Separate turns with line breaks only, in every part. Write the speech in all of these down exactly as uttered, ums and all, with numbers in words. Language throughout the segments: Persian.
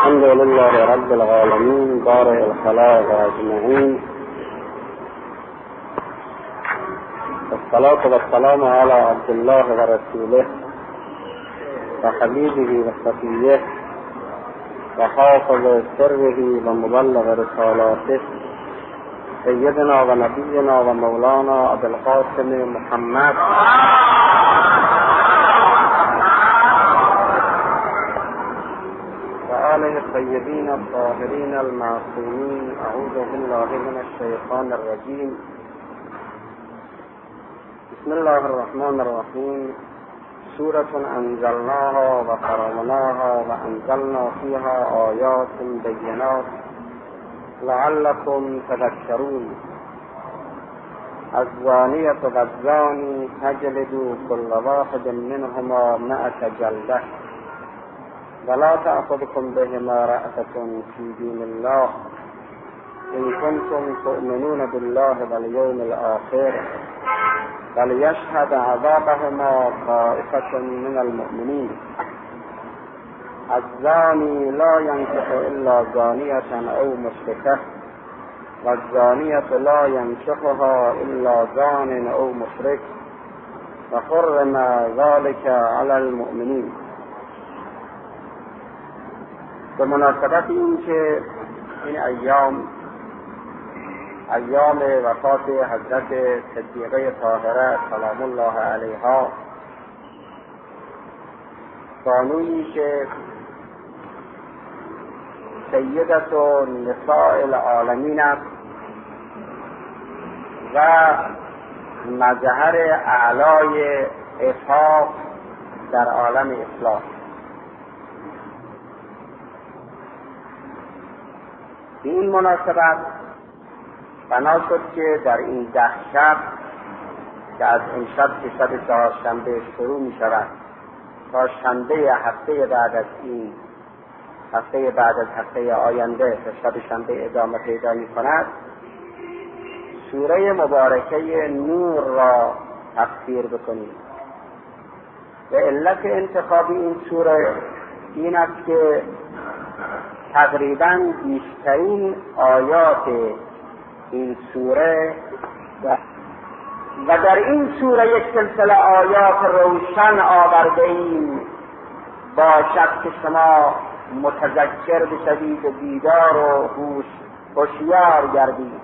الحمد لله رب العالمين بارئ الخلائق اجمعین، والصلاة والسلام على عبد الله ورسوله وحبيبه وصفيه وحافظ سره ومبلغ رسالاته سيدنا ونبينا ومولانا ابي القاسم محمد وآله الطيبين الطاهرين المعصومين. أعوذ بالله من الشيطان الرجيم. بسم الله الرحمن الرحيم. سورة أنزلناها وفرضناها وأنزلنا فيها آيات بينات لعلكم تذكرون. الزانية والزاني فاجلدوا كل واحد منهما مئة جلدة ولا تأخذكم بهما رأفة في دين الله إن كنتم تؤمنون بالله واليوم الآخر فليشهد عذابهما طائفة من المؤمنين. الزاني لا ينكح إلا زانية أو مشركة والزانية لا ينكحها إلا زان أو مشرك وحرم ذلك على المؤمنين. به مناسبت این که این ایام ایام وفات حضرت صدیقه طاهره سلام الله علیها، بانویی که سیدت و نساء العالمین است و مظهر اعلای عفاف در عالم اسلام، به این مناسبت بنا شد که در این ده شب که از امشب که شب چهارشنبه شروع می شود تا شنبه هفته بعد از این هفته بعد از هفته آینده تا شب شنبه ادامه پیدا می کند، سوره مبارکه نور را تفسیر بکنیم. و علت انتخاب این سوره این است که تقریباً بیشترین آیات این سوره و, و در این سوره یک سلسله آیات روشن آورده ایم باشد که شما متذکر بشوید و بیدار و هوش هوشیار گردید.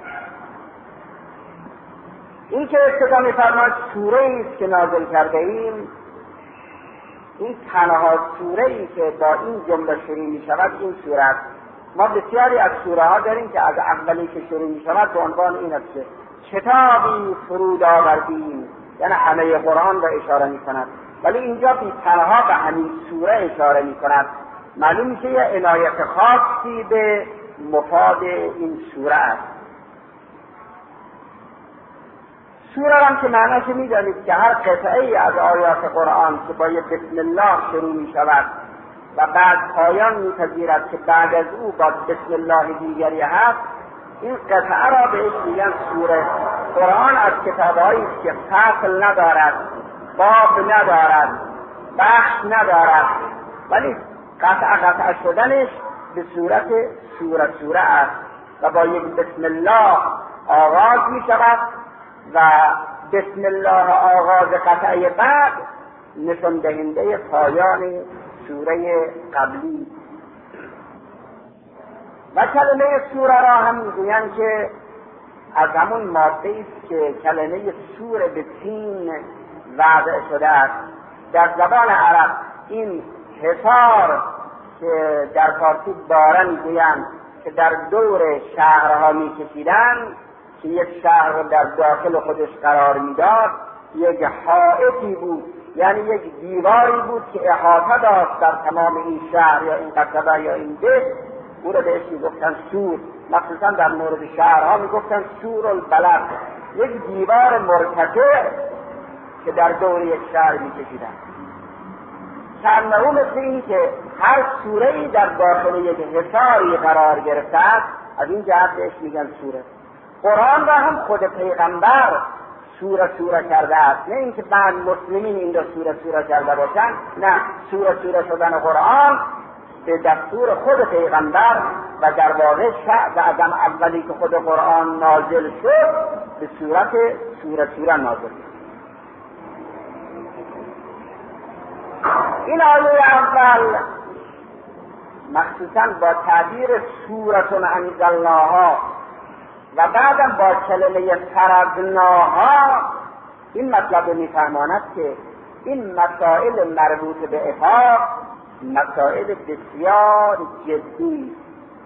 این که ابتدا می‌فرماید سوره است که نازل کرده ایم، این تنها سوره ای که با این جمله شروع می شود این سوره است. ما بسیاری از سوره ها داریم که از اولی که شروع می شود به عنوان این است که کتابی فرود آوردیم، یعنی همه قرآن را اشاره می کند، ولی اینجا بی تنها به همین سوره اشاره می کند. معلوم میشه یه عنایت خاصی به مفاد این سوره است. سوره هم که معناش میدانید که هر قطعه ای از آیات قرآن که با یک بسم الله شروع می شود و بعد پایان میپذیرد که بعد از او با بسم الله دیگری هست، این قطعه را بهش میگن سوره. قرآن از کتابهایی است که فصل ندارد، باب ندارد، بخش ندارد، ولی قطعه قطعه شدنش به صورت سوره سوره است و با یک بسم الله آغاز می شود و بسم الله آغاز قطعه بعد نشان دهنده پایان سوره قبلی. و کلمه سوره را هم میگویند که از همون ماده است که کلمه سوره به سین وضع شده است. در زبان عرب این حصار که در فارسی باره میگویند که در دور شهرها میکشیدند که یک شهر را در داخل خودش قرار میداد، یک حائطی بود، یعنی یک دیواری بود که احاطه داشت در تمام این شهر یا این قصبه یا این ده. او را بهش میگفتن سور، مخصوصا در مورد شهرها میگفتن سور البلد، یک دیوار مرتفع که در دور یک شهر میکشیدن. کانه مثل این که هر سوره‌ای در داخل یک حصاری قرار گرفته است، از این جهت بهش میگن سوره. قرآن را هم خود پیغمبر سوره سوره کرده است، نه اینکه بعد مسلمین این را سوره سوره کرده باشند، نه، سوره سوره شدن قرآن به دستور خود پیغمبر و در واقع شعب از اولی که خود قرآن نازل شد به صورت سوره سوره نازل شد. این آیه اول مخصوصا با تعبیر سورتون انزلناها و بعدم با کلمه فرضناها این مطلب رو میفهماند که این مسائل مربوط به عقاب مسائل بسیار جدی،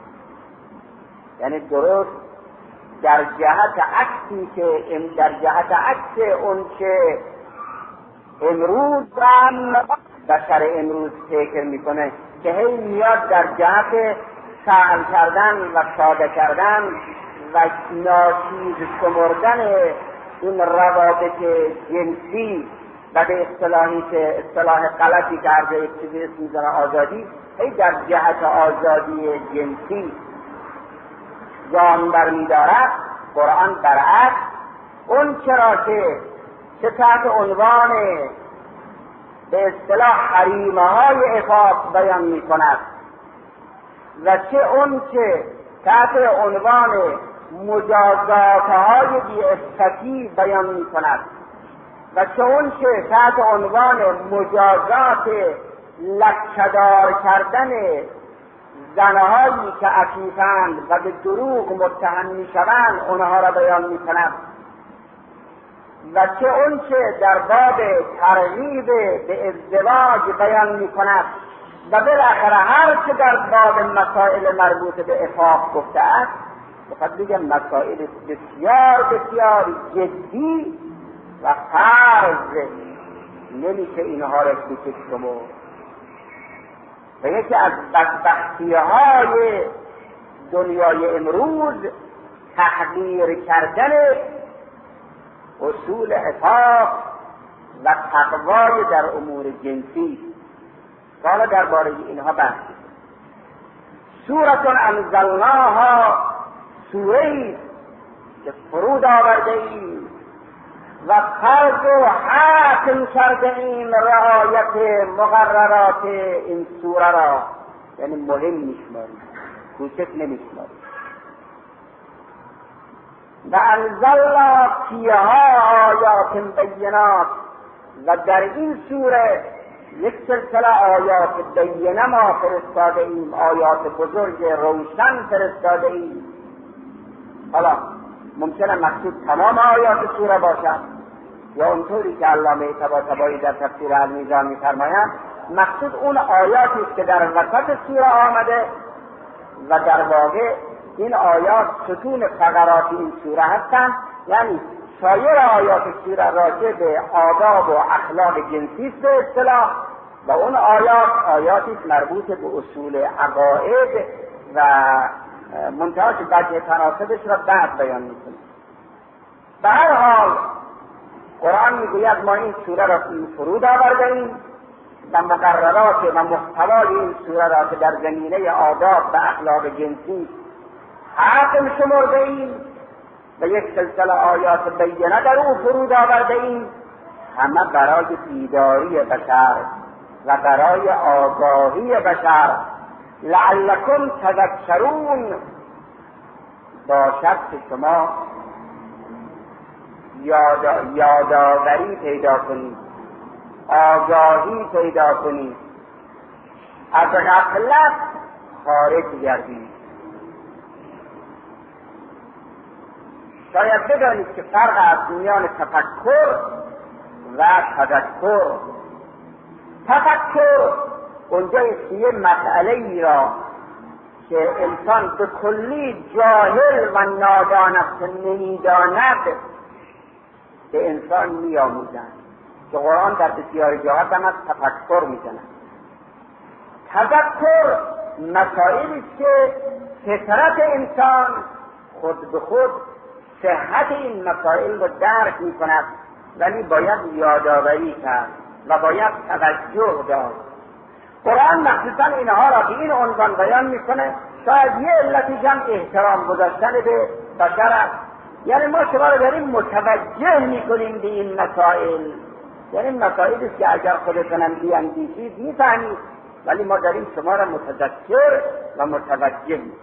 یعنی درست در جهت عکسی که در جهت عکس اون که امروز هم بشر امروز فکر میکنه که هی میاد در جهت سهل کردن و ساده کردن و ناچیز شمردن این روابط جنسی و به اصطلاحی که اصطلاح غلطی کرده یک چیزی اسم میزنه آزادی، هی در جهت آزادی جنسی گام برمی‌دارد. قرآن برعکس اون چرا که چه تحت عنوان به اصطلاح حریمه های عفاف بیان می کند و چه اون که تحت عنوان مجازات های بی‌عفتی بیان می کند و چه اون که تحت عنوان مجازات لکه‌دار کردن زنهایی که عفیفند و به دروغ متهم می شوند اونها را بیان می کند و چه اون که در باب ترغیب به ازدواج بیان می کند و بالاخره هر چه در باب مسائل مربوط به عفاف گفته است، بخاطر بگم مسائل بسیار بسیار جدی و فرض نمیشه اینها را کوچک شمرد. و یکی از بدبختی های دنیای امروز تحقیر کردن اصول عفاف و تقوای در امور جنسی. حالا درباره اینها بحث. سورة انزلناها سوره‌ای که فرود آورده ایم و فرض و حاکم کرده ایم رعایت مقررات این سوره را، یعنی مهم میشماریم، کوچک نمیشماریم. و انزلنا فیها آیات بینات، و در این سوره یک سلسله آیات بینه ما فرستاده ایم، آیات بزرگ روشن فرستاده ایم. حالا ممکنه مقصود تمام آیات سوره باشد یا اونطوری که علامه طباطبایی در تفسیر المیزان می‌فرمایند مقصود اون آیاتی است که در وسط سوره آمده و در واقع این آیات ستون فقرات این سوره هستند، یعنی سایر آیات سوره راجع به آداب و اخلاق جنسی است به اصطلاح، و اون آیات آیاتی مربوط به اصول عقاید و منتهاش وجه تناسبش را بعد بیان میکنیم. به هر حال قرآن میگوید ما این سوره را فرود آورده ایم و مقررات و محتوای این سوره را که در زمینه آداب و اخلاق جنسی حاکم شمرده ایم و یک سلسله آیات بینه در او فرود آورده ایم، همه برای بیداری بشر و برای آگاهی بشر، لعلکم تذکرون، باشد که شما یاد... یادآوری پیدا کنید، آگاهی پیدا کنید، از غفلت خارج گردید. شاید بدانید که فرق از میان تفکر و تذکر. تفکر اونجایست که یه مسئله ای را که انسان به کلی جاهل و نادان است نمیداند به انسان میآموزند، که قرآن در بسیار جاها هم از تفکر میزند. تذکر مسائلی است که فطرت انسان خود به خود صحت این مسائل رو درک می کند، ولی باید یادآوری کرد و باید توجه داد. قرآن مخصوصا اینها را به این عنوان بیان میکنه، شاید یه علتی هم احترام گذاشتن به بشر است. یعنی ما شما رو داریم متوجه میکنیم به این مسائل، یعنی مسائلی است که اگر خودتونم بیاندیشید میفهمید ولی ما داریم شما را متذکر و متوجه می‌کنیم.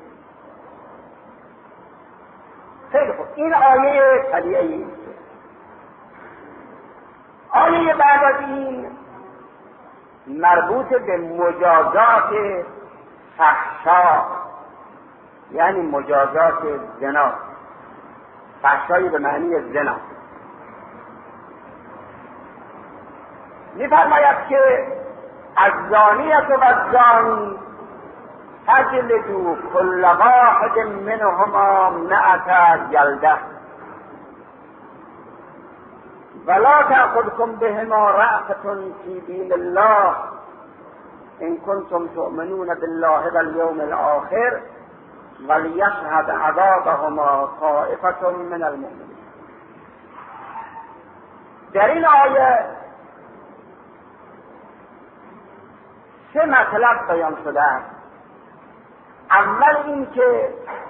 خیلی خوب، این آیه طلیعه این آیه بعد از این مربوط به مجازات فحشا، یعنی مجازات زنا. فحشایی به معنی زنا. می‌فرماید که الزانیة و الزانی فجلدوا كل واحد منهما مئة جلدة ولا تأخذكم بهما رأفة في دين الله إن كنتم تؤمنون بالله واليوم الآخر وليشهد عذابهما طائفة من المؤمنين. در این آیه سه مطلب بیان شده است. اول این که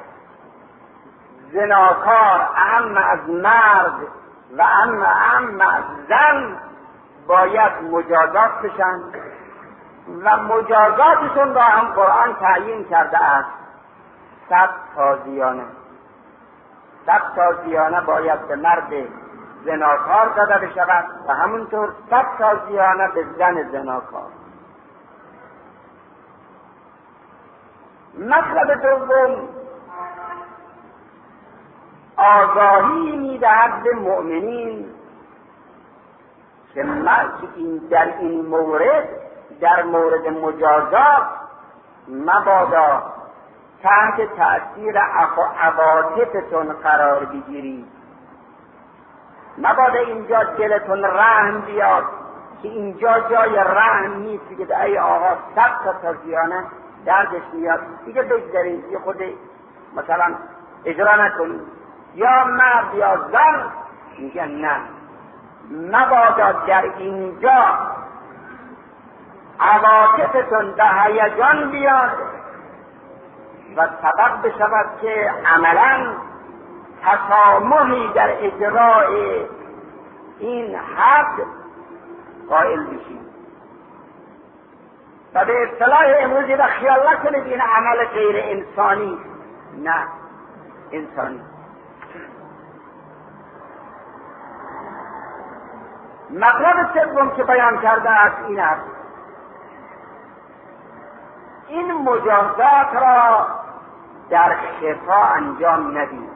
زناکار اهم از مرد و اهم از زن باید مجازات بشن و مجازاتشون را هم قرآن تعیین کرده است. صد تازیانه صد تازیانه باید به مرد زناکار داده بشود و همونطور صد تازیانه به زن زناکار. مطلب دوم آگاهی میدهد به مؤمنین که این در این مورد، در مورد مجازات، مبادا تحت تأثیر عواطفتون قرار بگیرید. مبادا اینجا دلتون رحم بیاد که اینجا جای رحم نیست که ای آقا صد تا تازیانه دردش میاد دیگه بگذارید یه خود مثلا اجرا نکنید، یا مرد یا زن میگن نه، مبادا در اینجا عواطفتون به هیجان بیاد و سبب بشود که عملا تسامحی در اجرای این حد قائل بشید. و به اصطلاح امروزی و خیال نکنید این عمل غیر انسانی، نه انسانی. مطلب سوم که بیان کرده است این است این مجازات را در خفا انجام ندید،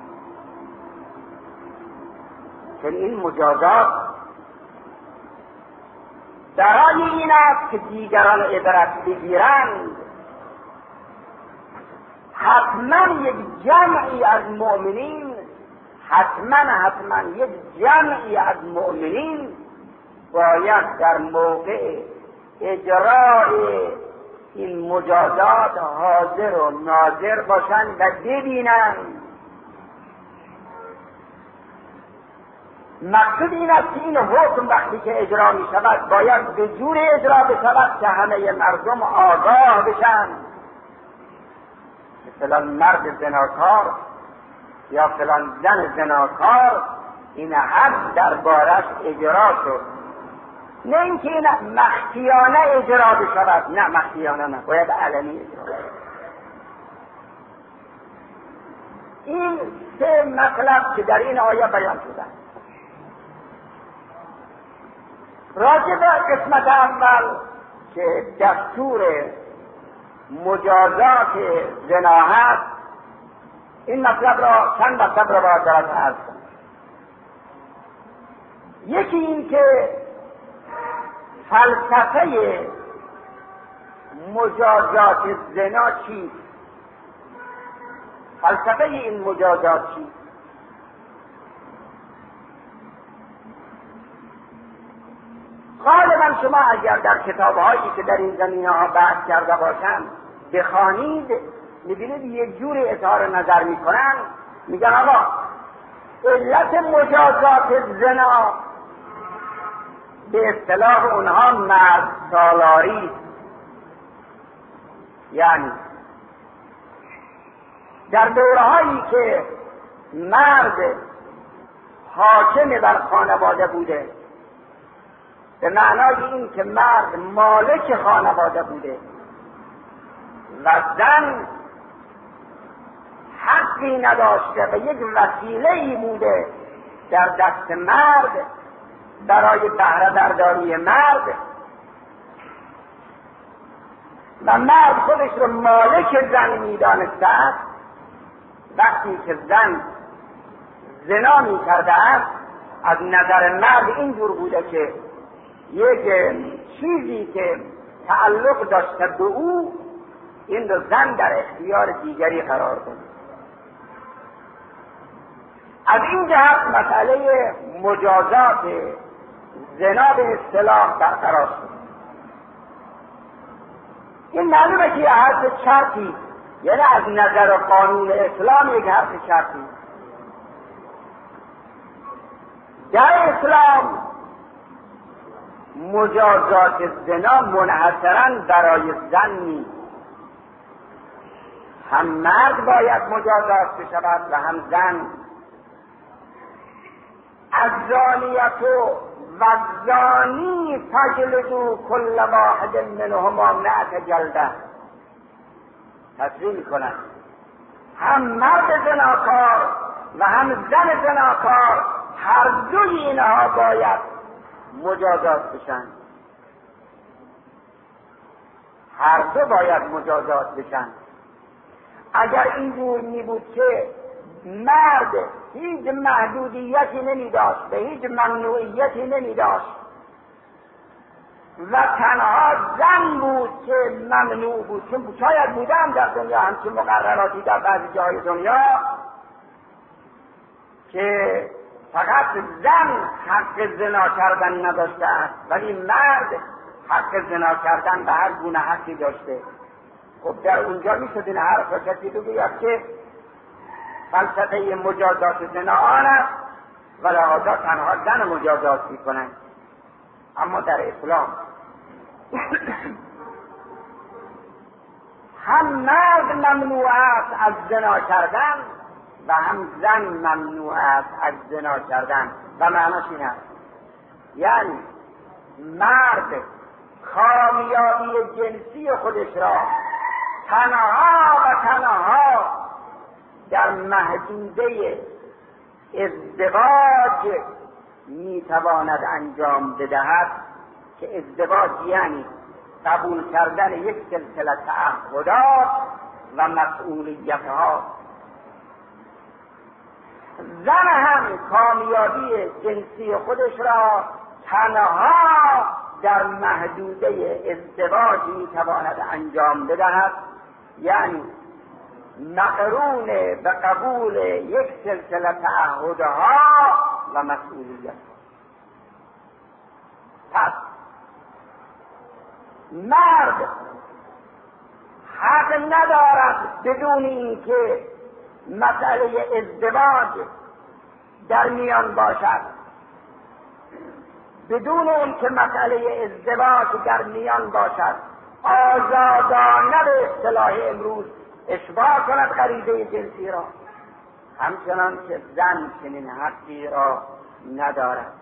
چون این مجازات برای این است که دیگران عبرت بگیرند. حتما یک جمعی از مؤمنین حتما حتما یک جمعی از مؤمنین باید در موقع اجرای این مجازات حاضر و ناظر باشند و ببینند. مقصود این است که این حکم وقتی که اجرا می شود باید به جور اجرا بشود که همه مردم آگاه بشن. مثلا مرد زناکار یا فلان زن زناکار این حد دربارش اجرا شد، نه اینکه این مخفیانه اجرا بشود، نه مخفیانه نه، باید علنی اجرا بشود. این سه مطلب که در این آیه بیان شده. راجع به قسمت اول که دستور مجازات زنا هست، این مطلب را چند مطلب را باید درست عرض کنم. یکی این که فلسفه مجازات زنا چیست؟ فلسفه این مجازات چیست؟ غالبا شما اگر در کتاب‌هایی که در این زمینه‌ها بحث کرده باشند بخوانید می‌بینید یک جوری اظهار نظر می‌کنن، میگن آقا علت مجازات زنا به اصطلاح اونها مرد سالاری، یعنی در دورهایی که مرد حاکم بر خانواده بوده به معنای این که مرد مالک خانواده بوده و زن حقی نداشته و یک وسیله‌ای بوده در دست مرد برای بهره برداری مرد و مرد خودش رو مالک زن می‌دانسته است. وقتی که زن زنا می‌کرده است از نظر مرد اینجور بوده که یک چیزی که تعلق داشته به او این رو زن در اختیار دیگری قرار داده. از این جهت مسئله مجازات زنا به اصطلاح برقرار شد. این معلومه که یه حرف شرطی، یعنی از نظر قانون اسلام یک حرف شرطی. در اسلام مجازات زنا منحصراً برای زن نیست، هم مرد باید مجازات بشود و هم زن. الزانیة والزانی فاجلدوا كل واحد منهما مئة جلده. تصریح میکنند هم مرد زناکار و هم زن زناکار هر دوی اینها باید مجازات بشن، هر دو باید مجازات بشن. اگر اینجور می بود که مرد هیچ محدودیتی نمی داشت، به هیچ ممنوعیتی نمی داشت و تنها زن بود که ممنوع بود، چون شاید بوده هم در دنیا همچین مقرراتی در بعضی جای دنیا که فقط زن حق زنا کردن نداشته است ولی مرد حق زنا کردن به هر گونه حقی داشته. خب در اونجا می شد این حرف را کسی بگوید که فلسفه مجازات زنا آن است و لحاظا تنها زن مجازات می کنند. اما در اسلام هم مرد ممنوع است از زنا کردن و هم زن ممنوع است از زنا کردن. و معناش این است یعنی مرد کامیابی جنسی خودش را تنها و تنها در محدوده ازدواج میتواند انجام بدهد که ازدواج یعنی قبول کردن یک سلسله تعهدات و مسئولیتها. زن هم کامیابی جنسی خودش را تنها در محدوده ازدواج میتواند انجام بدهد، یعنی مقرون به قبول یک سلسله تعهدها و مسئولیت. پس مرد حق ندارد بدون اینکه مسئله ازدواج در میان باشد، بدون اینکه مسئله ازدواج در میان باشد آزادانه به اصطلاح امروز اشباع کند غریزه جنسی را، همچنان که زن چنین حقی را ندارد.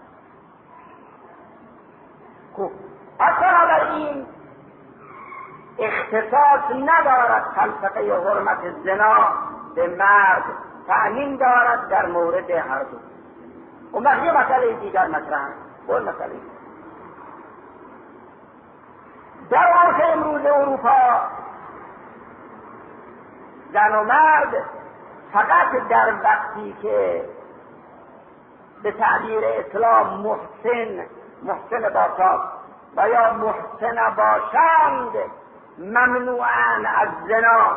خب پس بنابراین اختصاص ندارد فلسفه حرمت زنا به مرد، تأمین دارد در مورد هر دو. اون وقت یه مسئله دیگر مطرح بود. مسئله در عرف امروز اروپا زن و مرد فقط در وقتی که به تعبیر اسلام محسن محسن باشد و یا محسن باشند ممنوعن از زنا.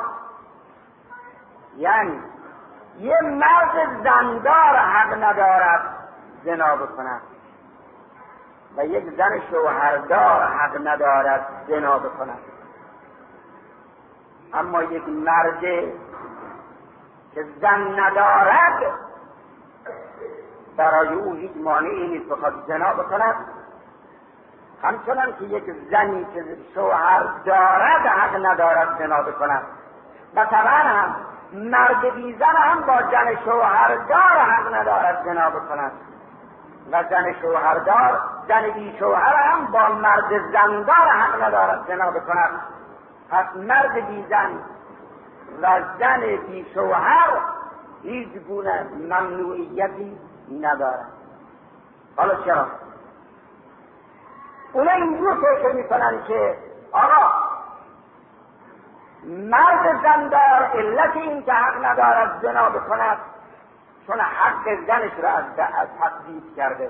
یعنی یه مرد زندار حق ندارد زنا بکند و یک زن شوهردار حق ندارد زنا بکند، اما یک مرد که زن ندارد برای او هیچ مانعی نیست بخواد زنا بکند، همچنان که یک زنی که شوهر دارد حق ندارد زنا بکند. و طبعا هم مرد بی زن هم با زن شوهردار حق ندارد زنا بکند. و زن شوهردار، زن بی شوهر هم با مرد زندار حق ندارد زنا بکند. پس مرد بی زن و زن بی شوهر هیچ گونه ممنوعیتی ندارد. حالا چرا؟ اونا اینجور فکر میکنن که آقا مرد زندار علت این که حق ندارد زنا بکند چون حق زنش را از تقدیس کرده.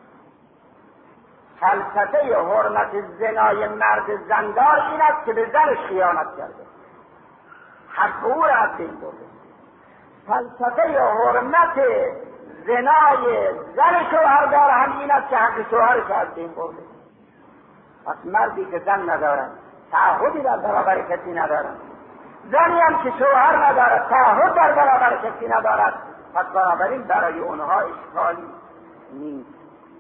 فلسفه حرمت زنای مرد زندار این است که به زنش خیانت کرده، حق او را از بین برده. فلسفه حرمت زنای زن شوهردار هم این است که حق شوهرش را از بین برده. پس مردی که زن ندارد تعهدی در برابر کسی ندارد، زنی هم که شوهر ندارد تعهد در برابر کسی ندارد، پس بنابراین برای اونها اشکالی نیست.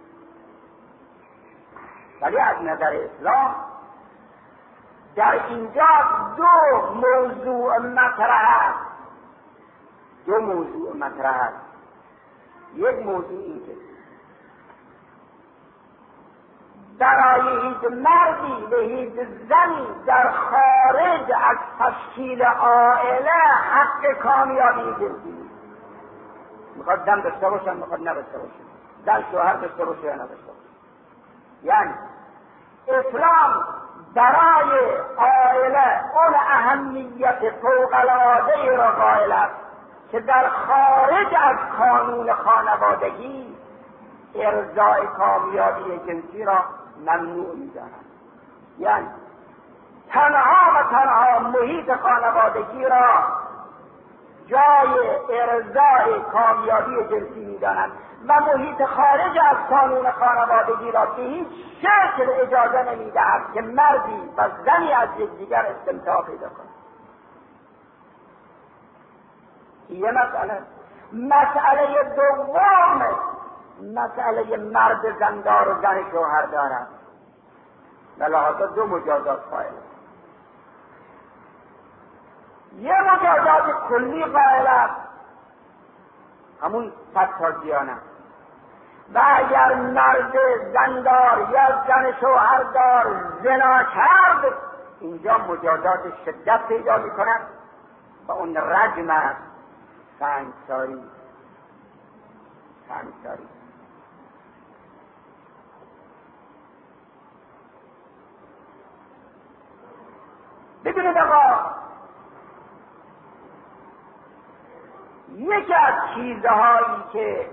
ولی از نظر اسلام در اینجا دو موضوع مطرح است. دو موضوع مطرح است. یک موضوع این که برای هیچ مردی به هیچ زنی در خارج از تشکیل عائله حق کامیابی جنسی نیست. میخواد زن داشته باشن، میخواد نداشته باشن، زن شوهر داشته باشه یا نداشته باشه. یعنی اسلام برای عائله اون اهمیت فوق‌العاده را قائل است که در خارج از قانون خانوادگی ارضای کامیابی جنسی را ممنوع می‌داند. یعنی تنها و تنها محیط خانوادگی را جای ارضای کامیابی جنسی می‌داند و محیط خارج از قانون خانوادگی را به هیچ شکل اجازه نمی‌دهد که مردی و زنی از یکدیگر استمتاع پیدا کنند. یه مسئله. مسئله دوم مسئله مرد زندار و زن شوهر دارد و لحاظا دو مجازات قائل. یه مجازات کلی قائل است، همون فتازیانه، و اگر مرد زندار یا زن شوهردار زنا کرد اینجا مجازات شدت پیدا می کند و اون رجم است، سنگساری. سنگساری ببینید آقا، یکی از چیزهایی که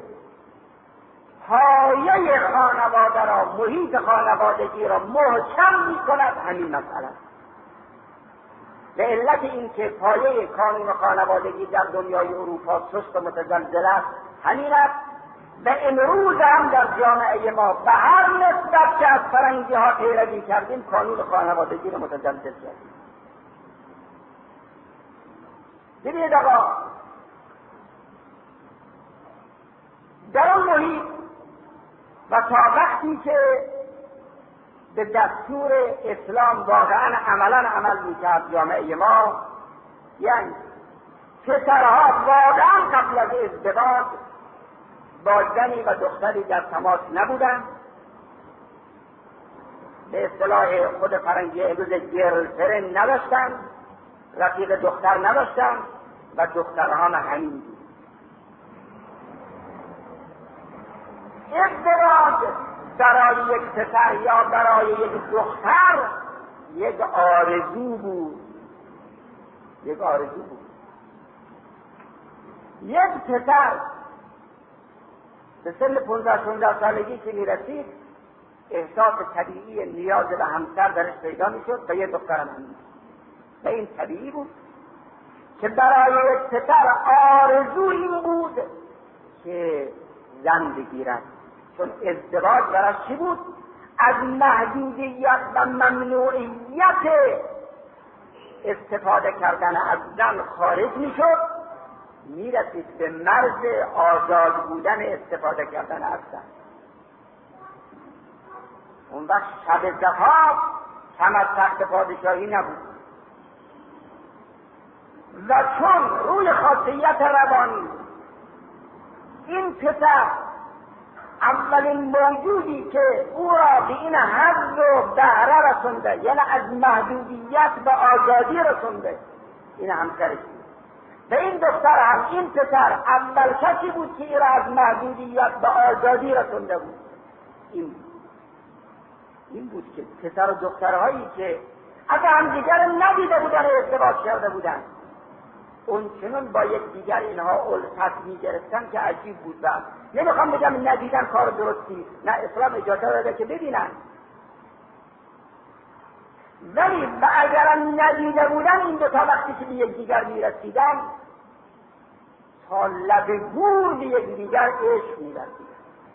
پایه خانواده را، محیط خانوادگی را محکم می کند همین مسئله است. به علت این که پایه قانون خانوادگی در دنیای اروپا سست و متزلزل است همین است و امروز هم در جامعه ما به هر نسبت که از فرنگی ها پیروی کردیم قانون خانوادگی را متزلزل کردیم. ببینید آقا، در اون محیط و تا وقتی که به دستور اسلام واقعا عملا عمل میکرد جامعه ما، یعنی پسرها واقعا قبل از ازدواج با زنی و دختری در تماس نبودند، به اصطلاح خود فرنگی امروز گرلفرند نداشتند، رفیق دختر نداشتند و دخترها هم همین بود. ازدواج برای یک پسر یا برای یک دختر یک آرزو بود، یک آرزو بود. یک پسر به سن پونزده شانزده سالگی که میرسید احساس طبیعی نیاز به همسر درش پیدا میشد و یک دخترم همین و این طبیعی بود که برای یک پسر آرزو این بود که زن بگیرد، چون ازدواج برای چی بود؟ از محدودیت و ممنوعیت استفاده کردن از زن خارج میشد، میرسید به مرز آزاد بودن استفاده کردن از زن. اون وقت شب زفاف کم از تخت پادشاهی نبود و چون روی خاصیت روانی این پسر اولین موجودی که او را به این حظ و بهره رسونده، یعنی از محدودیت به آزادی رسونده، این همسرش بود. و این دختر هم، این پسر اول کسی بود که این را از محدودیت به آزادی رسونده بود. این بود این بود که پسر و دخترهایی که اگه همدیگر ندیده بودن و ازدواج کرده بودن، اون چنون با یک دیگر اینها الفت میگرفتن که عجیب بود. و نمیخوام بگم ندیدن کار درستی، نه، اسلام اجازه داده که ببینن، ولی و اگرم ندیده بودن این دو تا وقتی که به یک دیگر میرسیدن تا لب گور به یک دیگر عشق میرسیدن.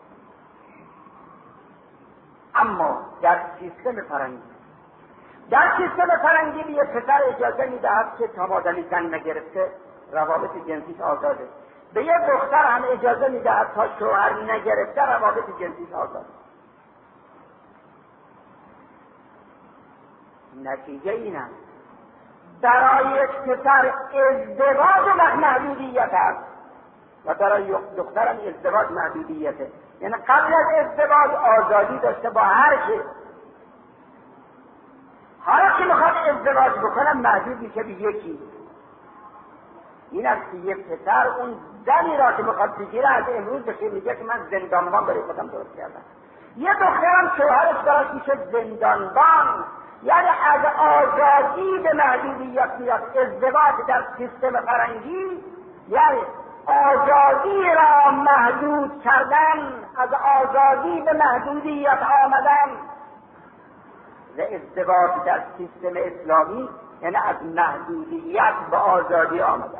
اما در سیستم فرنگی در سیستم فرنگی به یک پسر اجازه میدهد که تا مادمی زن نگرفته روابط جنسیش آزاده، به یک دختر هم اجازه میدهد تا شوهر نگرفته روابط جنسیش آزاده. نتیجه این است برای یک پسر ازدواج محدودیت است و برای دخترم ازدواج محدودیته. یعنی قبل از ازدواج آزادی داشته با هر کی، حالا که میخواد ازدواج بکنم محدود میشه به یکی. این است که یک پسر اون زنی را که میخواد بگیره از امروز بشه میگه که من زندانبان برای خودم درست کردم. یه دخترم شوهرش براش میشه زندانبان، یعنی از آزادی به محدودیت میاد. ازدواج در سیستم فرنگی یعنی آزادی را محدود کردن، از آزادی به محدودیت آمدن. و ازدواج در سیستم اسلامی یعنی از محدودیت به آزادی آمدن.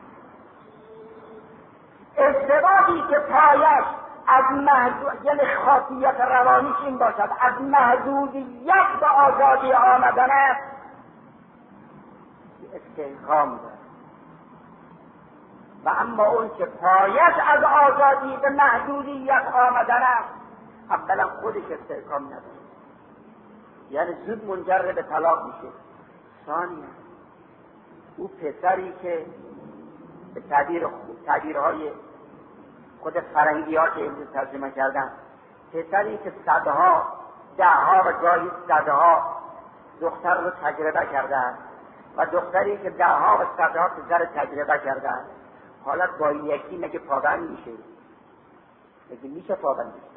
ازدواجی که پایش از محدود، یعنی خاصیت روانیش این باشد از محدودیت به آزادی آمدن است، استحکام دارد. و اما اون که پایش از آزادی به محدودیت آمدن است، اولا خودش استحکام ندارد، یعنی زود منجر به طلاق میشه. ثانیا او پسری که به تعبیر تعبیرهای خود فرنگی ها که امروز ترجمه کردن، پسری که صدها دهها و گاهی صدها دختر رو تجربه کرده است و دختری که دهها و صدها پسر تجربه کرده است، حالت با یکی مگه پابند میشه؟ مگه میشه پابند میشه؟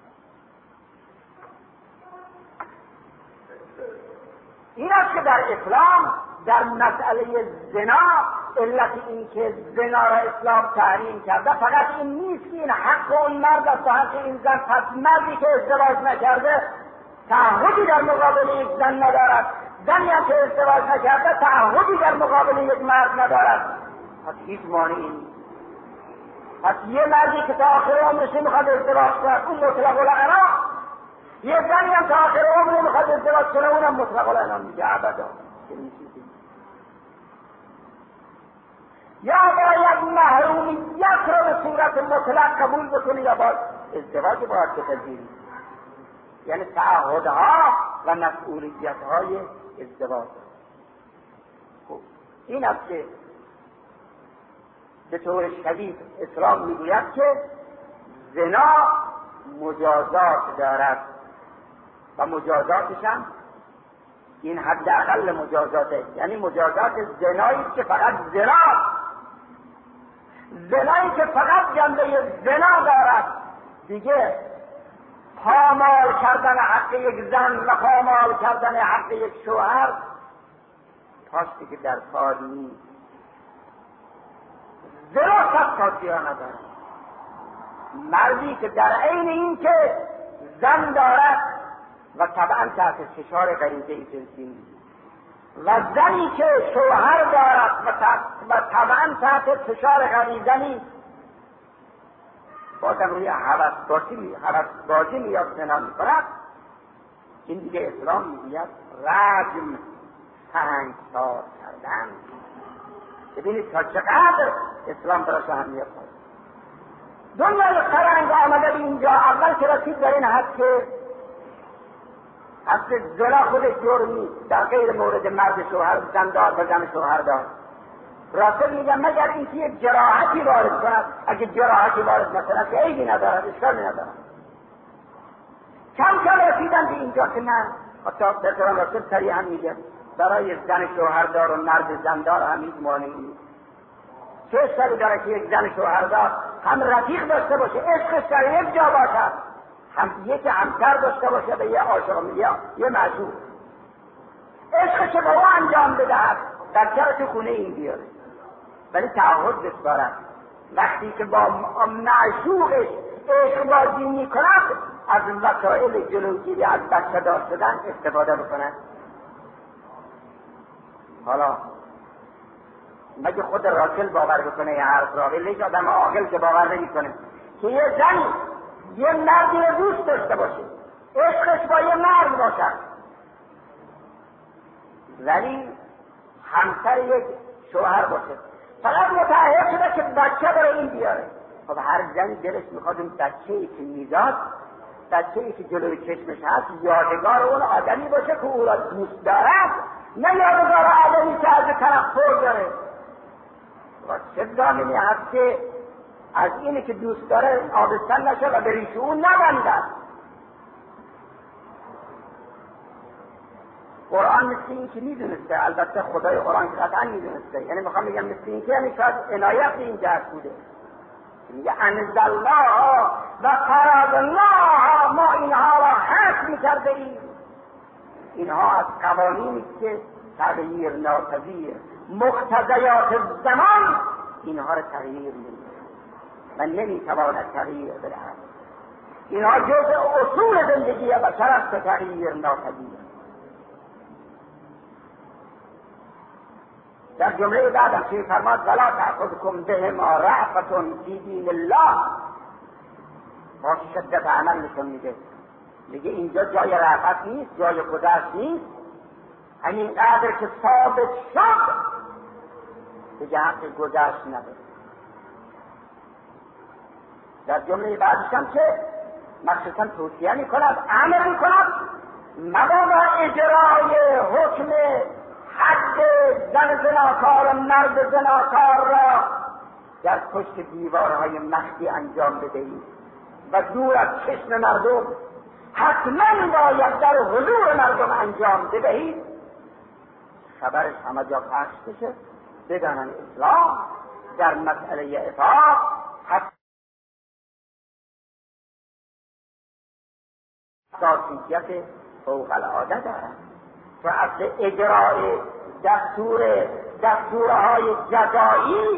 این است که در اسلام در مسئله زنا علت این که زنا را اسلام تحریم کرده فقط این نیست که این حق اون مرد است و حق این زن، پس مردی که ازدواج نکرده تعهدی در مقابل یک زن ندارد، زنی هم که ازدواج نکرده تعهدی در مقابل یک مرد ندارد. پس هیچ مانعی نیست. پس یه مردی که تا آخر عمرش میخواد ازدواج کنه اون مطلق العنان، یه زنی هم تا آخر عمر میخواد ازدواج کنه اونم مطلق العنان میگه ابدا. یا باید محرومیت رو به صورت مطلق قبول بکنی یا باید ازدواج باید بپذیری، یعنی تعهدها و مسئولیت‌های ازدواج. خب این است که به طور شدید اسلام میگوید که زنا مجازات دارد و مجازاتش هم این حداقل مجازاته، یعنی مجازات زنایی که فقط زنا زنایی که فقط جنبه زنا دارد، دیگه پامال کردن حق یک زن و پامال کردن حق یک شوهر پاستی که در کار نیست. زنا سب کاسیا ندارد. مردی که در عین این که زن دارد و طبعا تحت فشار غریزه جنسی و زنی که شوهر دارد و طبعا تحت فشار غریزه نیست، بازم روی حوث بازی حوث بازی میاد زنا میکند، این دیگه اسلام میگوید رجم سنگسار کردن. ببینید تا چقدر اسلام براش اهمیت داره. دنیای فرنگ آمده به اینجا، اول که رسید در این حد که اصل زنا خودش جرم نیست، در غیر مورد مرد شوهر زن دار و زن شوهر دار. راسل میگن مگر اینکه یک جراحتی وارد کند، اگه جراحتی وارد نکند که عیبی ندارد، اشکالی ندارد. کم کم رسیدن به اینجا که نه، حتی بهتران رسول سریع هم میگه برای زن شوهردار و مرد زندار هم هیچ مانعی نیست. چه اشکالی داره که یک زن شوهردار هم رفیق داشته باشه، عشقش در یک جا باشد، هم یک همسر داشته باشه به یه عاشق یا یه معشوق، عشقش با او انجام بدهد، در چرا تو خونه این بیاره، ولی تعهد بسپارد. وقتی که با معشوقش عشق بازی میکند از وسایل جلوگیری از بچه دار شدن استفاده بکنند. حالا مگه خود راکل باور بکنه یه حرف را؟ ولی آدم عاقل که باور نمیکنه که یه زنی یه مردی رو دوست داشته باشه، عشقش با یه مرد باشد، ولی همسر یک شوهر باشه، فقط متعهد شده که بچه برای این بیاره. خب هر زنی دلش میخواد اون بچه‌ای که میزاد، بچه‌ای که جلوی چشمش هست، یادگار اون آدمی باشه که او را دوست دارد، نه یادگار آدمی که از طرف داره. و چه ضامنی هست که از اینی که دوست داره آبستن نشه و به ریش اون نبندد. قرآن مثل این که میدونسته، البته خدای قرآن که قطعا میدونسته، یعنی میخوام بگم مثل این که یعنی شاید عنایت این جهت بوده، میگه انزل الله و فرض الله، ما اینها را حکم کرده ایم. اینها از قوانینی که تغییر ناپذیر، مقتضیات زمان اینها را تغییر نمیده و نمیتواند تغییر بدهد. اینها جزء اصول زندگی بشر است که تغییر ناپذیر. در جمله بعدم که فرماد ولا تأخذکم بهما رأفة فی دین الله، با شدت عمل نشون میده، میگه اینجا جای رأفت نیست، جای گذشت نیست، همین قدر که ثابت شد دیگه حق گذشت نداره. در جمله بعدش هم که مخصوصا توصیه میکند، امر میکند مبادا اجرای حکم حد زن زناکار و مرد زناکار را در پشت دیوارهای مخفی انجام بدهید و دور از چشم مردم، حتما باید در حضور مردم انجام بدهید، خبرش همه جا پخش بشه، بدانن اسلام در مسئله عفاف حساسیت فوق العاده دارد و اصل اجرای دستور دستورهای جزایی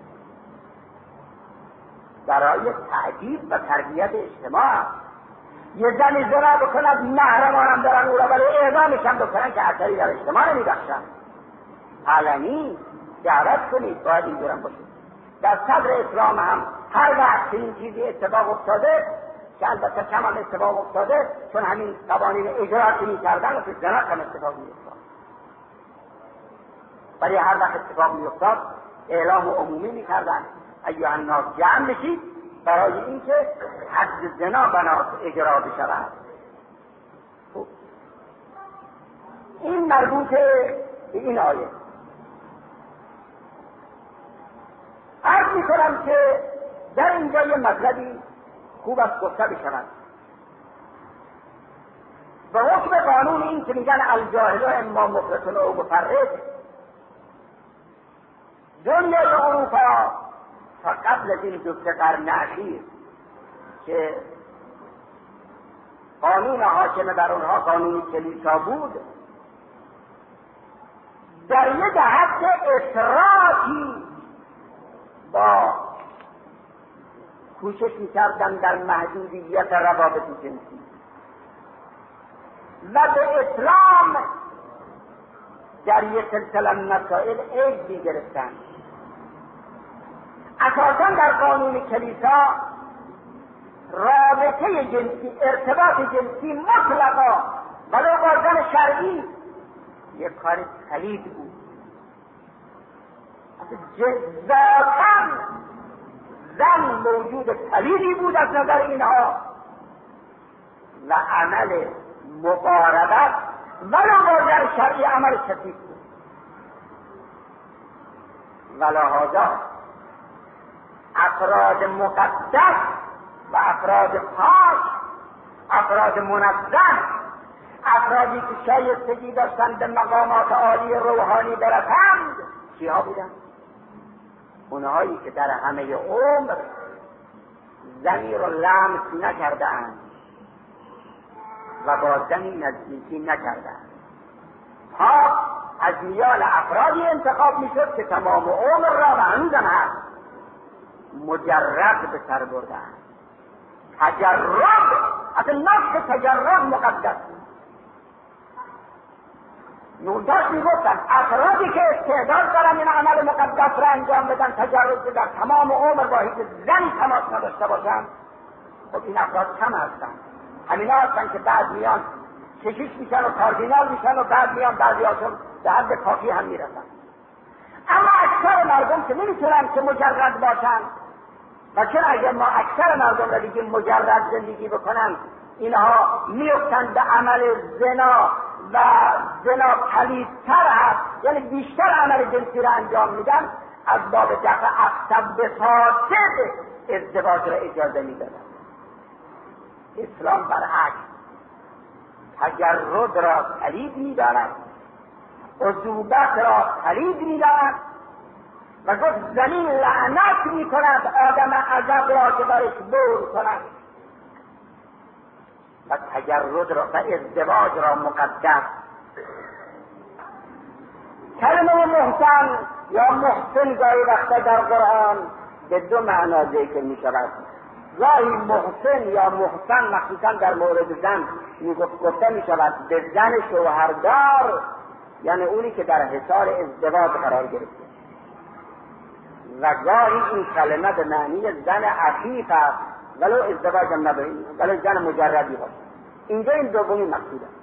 برای تعدیب و تربیت اجتماع. یه زنی زنا بکند، محرمانم دارن او را برای اعدامش هم بکنن که اثری در اجتماع نمیبخشن. علنی دعوت کنید باید اینجورم باشید. در صدر اسلام هم هر وقت این چیزی اتفاق افتاده، که البته کم هم اتفاق افتاده چون همین قوانین اجراتی میکردن و که زنا کم اتفاق میافتاد، ولی هر وقت اتفاق میافتاد اعلام عمومی میکردن ایها الناس جمع بشید برای اینکه حد زنا بنا اجرا بشود. این مربوط به این آیه. عرض میکنم که در اینجا یه مطلبی خوب است گفته بشود. و حکم قانون این که میگن الجاهل اما مفرط او مفرط، دنیای اروپا تا قبل از این دو سه قرن اخیر که قانون حاکم بر اونها قانون کلیسا بود، در یک جهت افراطی با کوشش میکردن در محدودیت روابط جنسی و به اسلام در یک سلسله مسائل عیب میگرفتن. اساسا در قانون کلیسا رابطه جنسی، ارتباط جنسی مطلقا ولو با زن شرعی یک کار پلید بود. ذاتاً زن موجود پلیدی بود از نظر اینها و عمل مقاربت ولو با زن شرعی عمل کثیف بود. ولهذا افراد مقدس و افراد پاک افراد منظم، افرادی که شایستگی داشتند به مقامات عالی روحانی برسند، کیها بودند؟ اونهایی که در همه عمر زنی را لمس نکرده‌اند و با زنی نزدیکی نکرده‌اند. ها از میان افرادی انتخاب میشد که تمام عمر را و هنوزم هست مجرد به سر برده‌اند. تجرد، اصلا نفس تجرد مقدس. نونداش میگفتن افرادی که استعداد دارن این عمل مقدس را انجام بدن، تجرد در تمام عمر با هیچ زنی تماس نداشته باشن، خب این افراد کم هستن. همینا هستن که بعد میان کشیش میشن و کاردینال میشن و بعد میان بعضی هاشون به حد کافی هم میرسن. اما اکثر مردم که نمیتونن که مجرد باشن، و چرا اگر ما اکثر مردم را دیگه مجرد زندگی بکنن، اینها میفتن به عمل زنا و زنا پلیدتر هست، یعنی بیشتر عمل جنسی را انجام میدن، از باب دفع افسد به فاسد ازدواج را اجازه میدن. اسلام برعکس تجرد را پلید میداند، عذوبت را پلید میداند و گفت زمین لعنت میکند آدم عجب را که برش بور کند و تجرد را و ازدواج را مقدس. کلمه محسن یا محسن گاهی وقتا در قرآن به دو معنا ذکر می شود. گاهی محسن یا محسن مخصوصا در مورد زن گفته می شود به زن شوهردار، یعنی اونی که در حصار ازدواج قرار گرفته، و گاهی این کلمه به معنی زن عفیف است ولو ازدواج هم نداریم، ولو زن مجردی باشه. اینجا این دومی مقصود است.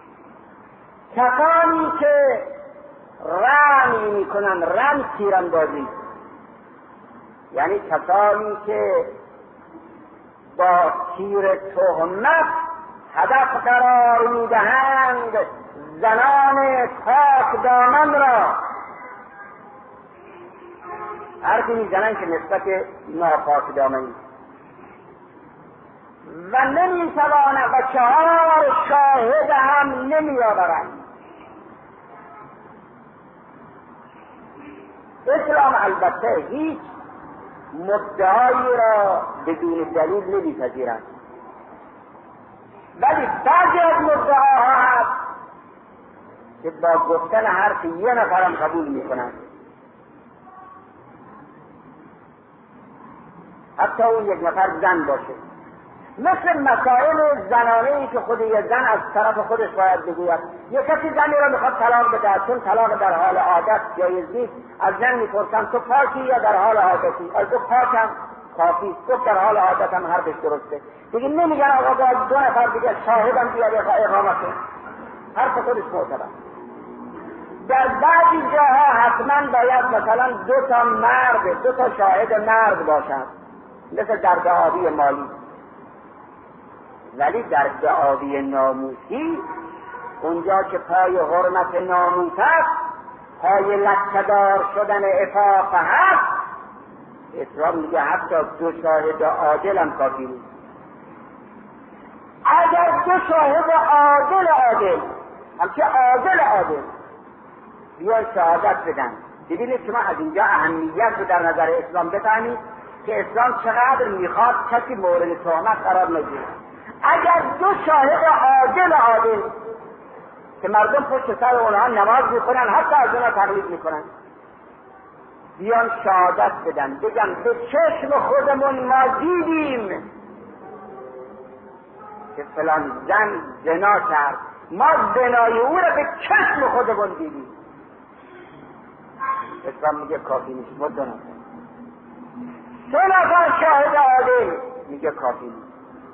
کسانی که رمی میکنن، رم تیراندازی، یعنی کسانی که با تیر تهمت هدف قرار میدهند زنان پاک دامن را، حرفی میزنن که نسبت ناپاک دامنی و نمیتوانند و چهار شاهد هم نمیآورند. اسلام البته هیچ مدعایی را بدون دلیل نمیپذیرد، ولی بعضی از مدعاها هست که با گفتن حرف یه نفرم قبول میکنند، حتی اون یک نفر زن باشه. مثل مسائل زنانه‌ای که خود یه زن از طرف خودش باید بگوید. یه کسی زنی را میخواد طلاق بده، چون طلاق در حال عادت جایز نیست، از زن میپرسن تو پاکی یا در حال عادتی؟ از تو پاکم کافی، گفت در حال عادتم حرفش درسته. دیگه نمیگن آقا باید دو نفر دیگه شاهدم بیاد اقامت کنه، حرف خودش معتبر. در بعضی جاها حتما باید مثلا دو تا مرد، دو تا شاهد مرد باشن، مثل در دعاوی مالی. ولی در دعاوی ناموسی، اونجا که پای حرمت ناموس است، پای لکه‌دار شدن عفاف هست، اسلام میگه حتی دو شاهد عادل هم کافی نیست. اگر دو شاهد عادل عادل همچه عادل عادل بیان شهادت بدن، ببینید شما از اینجا اهمیت رو در نظر اسلام بفهمید که اسلام چقدر میخواد کسی مورد تهمت قرار نگیره. اگر دو شاهد عادل عادل که مردم پشت سر اونها نماز میکنن، حتی از اونها تقلید میکنن، بیان شهادت بدن، بگن به چشم خودمون ما دیدیم که فلان زن زنا کرد، ما زنای او را به چشم خودمون دیدیم، اسلام میگه کافی نیست. ما دو نفر سه نفر شاهد عادل میگه کافی نیست.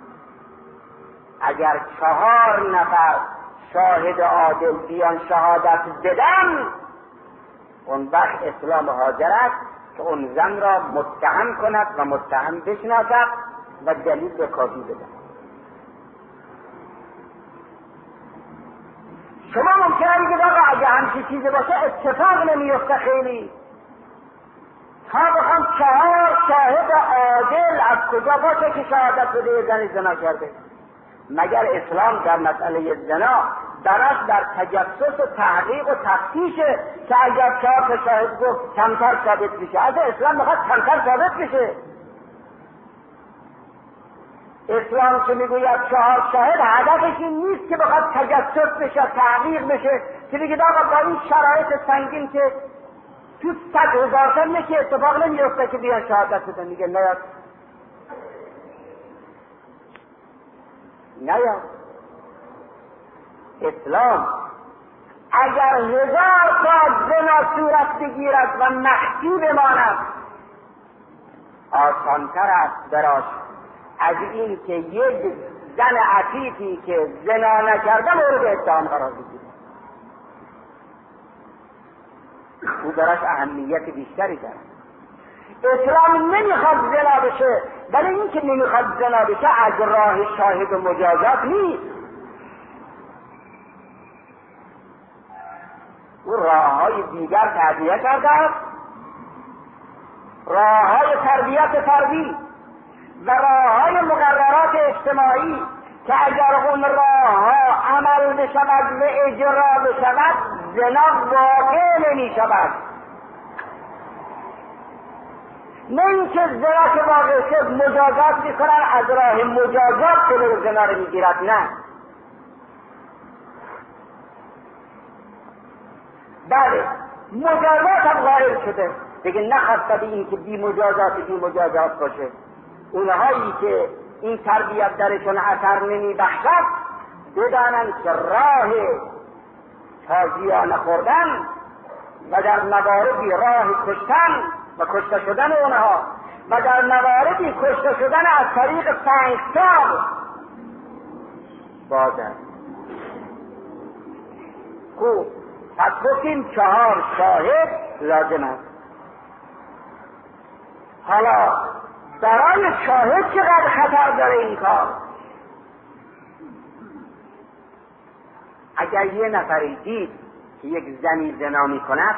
اگر چهار نفر شاهد عادل بیان شهادت بدن، اون وقت اسلام حاضر است که اون زن را متهم کند و متهم بشناسد و دلیل به کافی بدن. شما ممکنه بگید آقا اگه همچین چیزی باشه اتفاق نمیفته خیلی، تا بخوام چهار شاهد عادل از کجا باشه که شهادت بده یه زن زنا کرده؟ مگر اسلام در مسئله زنا درش در تجسس و تحقیق و تفتیشه که اگر چهار تا شاهد گفت کمتر ثابت میشه؟ از اسلام میخواد کمتر ثابت بشه. اسلام که میگوید چهار شاهد هدفش این نیست که بخواد تجسس بشه تحقیق بشه که بگید آقا با این شرایط سنگین که تو صد هزار تا یکی اتفاق نمیفته که بیان شهادت بدن. میگه نیاد نیاد. اسلام اگر هزار تا زنا صورت بگیرد و مخفی بماند آسانتر است براش از این که یک زن عفیفی که زنا نکرده مورد اتهام قرار بگیره. او براش اهمیت بیشتری داره. اسلام نمیخواد زنا بشه، ولی این که نمیخواد زنا بشه از راه شاهد و مجازات نیست. او راههای دیگر تهیه کرده است، راههای تربیت فردی و راههای مقررات اجتماعی که اگر اون راهها عمل بشود و اجرا بشود زنا واقع نمی شود. نه اینکه زنا که واقع شد مجازات میکنن از راه مجازات جلوی زنا رو میگیرد. نه، بله مجازات هم قائل شده، دیگه نخواسته به این که بی مجازات بی مجازات باشه. اونهایی که این تربیت درشون اثر نمی بخشد بدانند که راه تازیانه خوردن و در مواردی راه کشتن و کشته شدن اونها و در مواردی کشته شدن از طریق سنگسار بازه. خوب، پس گفتیم چهار شاهد لازم است. حالا برای شاهد چقدر خطر داره این کار؟ اگر یه نفری دید که یک زنی زنا می کند،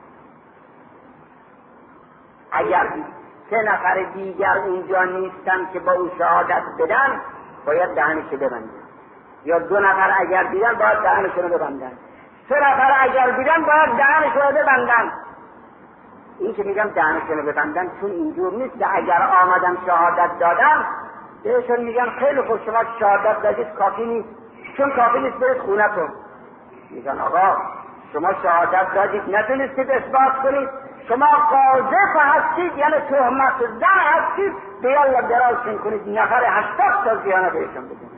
اگر سه نفر دیگر اونجا نیستن که با او شهادت بدن باید دهنشو ببندن، یا دو نفر اگر دیدن باید دهنشو ببندن، سه نفر اگر دیدن باید دهنشو ببندن. این که میگم دهنشون ببندن چون اینجور نیست که اگر آمدن شهادت دادن بهشون میگن خیلی خوب شما شهادت دادید کافی نیست، چون کافی نیست برید خونتون. میگن آقا شما شهادت دادید نتونستید اثبات کنید، شما قاذف هستید یعنی تهمت زن هستید، بیالا درازشون کنید نفر هشتاد تا زیانه بهشون بدید.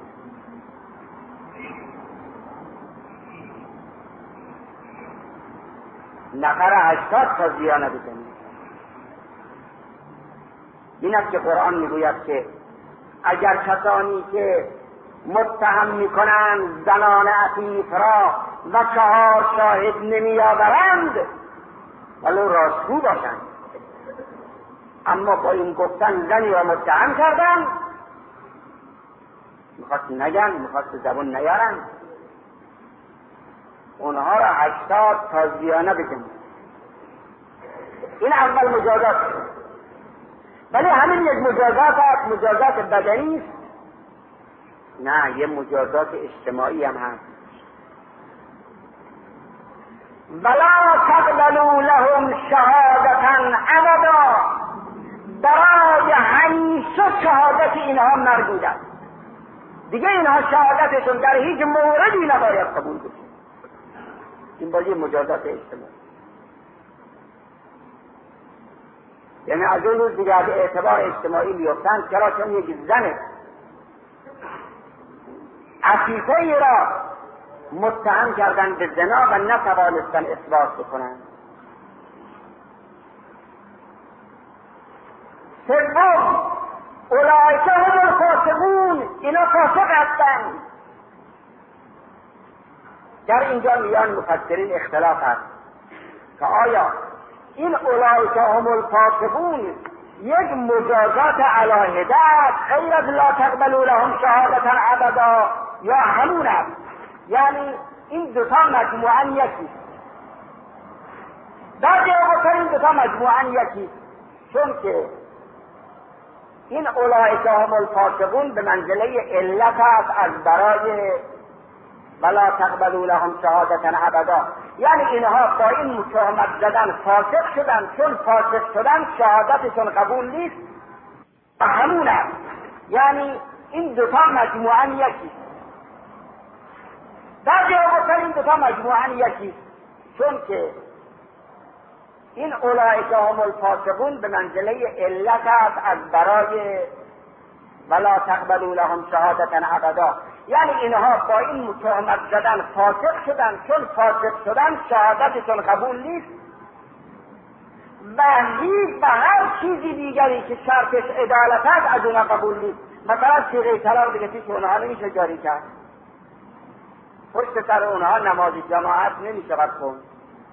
نفر هشتاد تا زیانه بزنید. این است که قرآن میگوید که اگر کسانی که متهم میکنند زنان عفیف را و چهار شاهد نمیآورند ولو راستگو باشند، اما با این گفتن زنی را متهم کردند، میخواست نگن، میخواست زبون نیارن، اونها را هشتاد تا زیانه بزنید. این اول مجازات. ولی همین یک مجازات است، مجازات بدنی است؟ نه، یه مجازات اجتماعی هم هست. ولا تقبلوا لهم شهادة ابدا، برای همیشه شهادت اینها مردود است. دیگه اینها شهادتشون در هیچ موردی نباید قبول بشه. این با یه مجازات اجتماعی، یعنی از اون روز دیگه به اعتبار اجتماعی میفتن. چرا؟ چون یک زن عفیفه ای را متهم کردن به زنا و نتوانستن اثبات بکنن. سوم، اولئک هم الفاسقون، اینا فاسق هستند. در اینجا میان مفسرین اختلاف هست که آیا این اولئک هم الفاسقون یک مجازات علیحده است غیر از لا تقبلوا لهم شهادة ابدا، یا همون است؟ یعنی این دوتا مجموعاً یکی. بعضی اوقات این دوتا مجموعاً یکی، چون که این اولئک هم الفاسقون به منزله علت است از برای ولا تقبلوا لهم شهادة ابدا، یعنی اینها با این تهمت زدن فاسق شدن، چون فاسق شدن شهادتشون قبول نیست و همون است. یعنی این دوتا مجموعاً یکی، در جای گفتن این دوتا مجموعاً یکی، چون که این اولئک هم الفاسقون به منزله علت است از برای ولا تقبلوا لهم شهادة ابدا، یعنی اینها با این تهمت زدن فاسق شدن، چون فاسق شدن شهادتشون قبول نیست و هیچ و هر چیزی دیگری که شرطش عدالت است از اونها قبول نیست. مثلا صیغه طلاق دیگه پیش اونها نمیشه جاری کرد، پشت سر اونها نماز جماعت نمیشه خوند،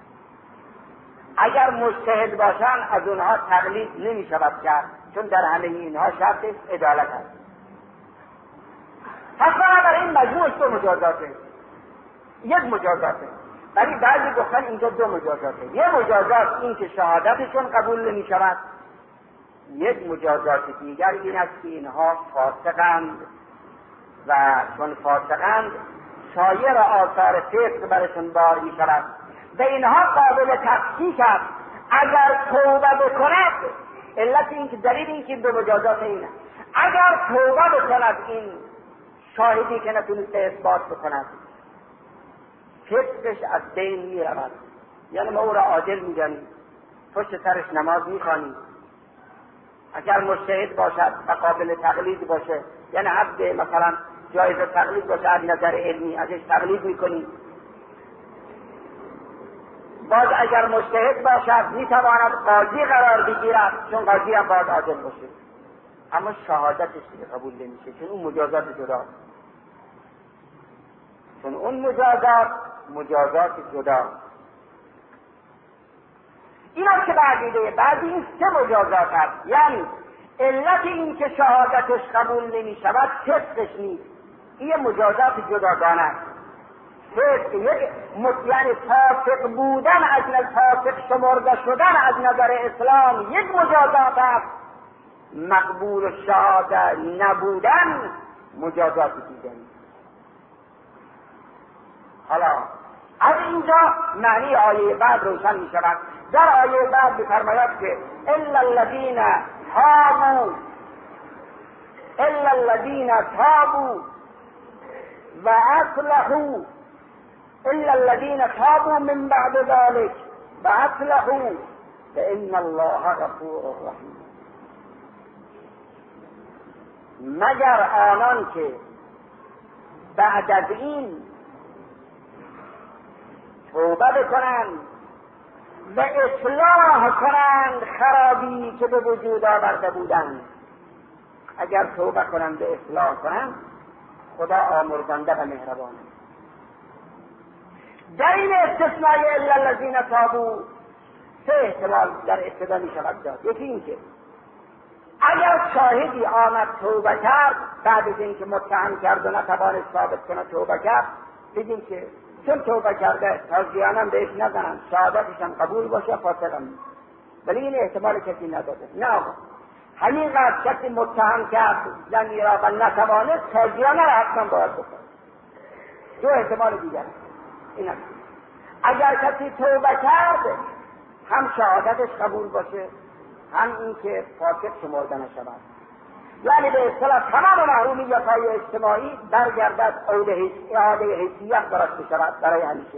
اگر مجتهد باشن از اونها تقلید نمیشود کرد، چون در همه اینها شرطش عدالت است. پس برای این مجموعش دو مجازاته، یک مجازاته، ولی بعضی گفتن اینجا دو مجازاته. یک مجازات این که شهادتشون قبول نمی شود، یک مجازات دیگر این است که اینها فاسقند و چون فاسقند سایر آثار فسق برشون بار می شود و اینها قابل تفکیک است اگر توبه بکند. علت این که دلیل این که دو مجازات اینه، اگر توبه بکند این شاهدی که نتونسته اثبات بکند فسقش از بین می رود، یعنی ما او را عادل می دانیم، پشت سرش نماز می خوانیم، اگر مجتهد باشد و قابل تقلید باشه، یعنی حد مثلا جایز تقلید باشه از نظر علمی ازش تقلید می کنیم. باز اگر مجتهد باشد می تواند قاضی قرار بگیرد، چون قاضی هم باید عادل باشه، اما شهادتش دیگه قبول نمیشه، چون اون مجازات جدا، چون اون مجازات مجازات جدا. این است که بعدیده بعدی این سه مجازات هست، یعنی علت این که شهادتش قبول نمی شود فسقش نیست، این مجازات جداگانه است. فسق یک یعنی فاسق بودن از نظر فاسق شمرده شدن از نظر اسلام یک مجازات است، مقبول شهادت نبودن مجازات دیگری. حالا از اینجا معنی آیه بعد روشن می شود. در آیه بعد بفرماید که الا الذین تابوا الا الذین تابوا و اصلحوا الا الذین تابوا من بعد ذلك و اصلحوا فان الله غفور رحیم، مگر آنان که بعد از این توبه بکنند و اصلاح کنند خرابی که به وجود آورده بودند. اگر توبه کنند و اصلاح کنند خدا آمرزنده و مهربان. در این استثنای الا الذین تابوا سه احتمال در ابتدا می شود داد. یکی این که اگر شاهدی آمد توبه کرد بعد از اینکه متهم کرد و نتوانست ثابت کنه توبه کرد، بگیم که چون توبه کرده تازیانم بهش نزنن، شهادتش هم قبول باشه، فاسقم نیست. ولی این احتمال کسی نداده. نه آقا، همین قدر کسی متهم کرد زنی را و نتوانست تازیانه را حتما باید بکنه. دو احتمال دیگر این است. اگر کسی توبه کرد هم شهادتش قبول باشه، هم این که فاسق شمرده نشود، یعنی به اصطلاح تمام محرومیت‌های اجتماعی برگردد اعاده حیثیت براش بشود برای همیشه.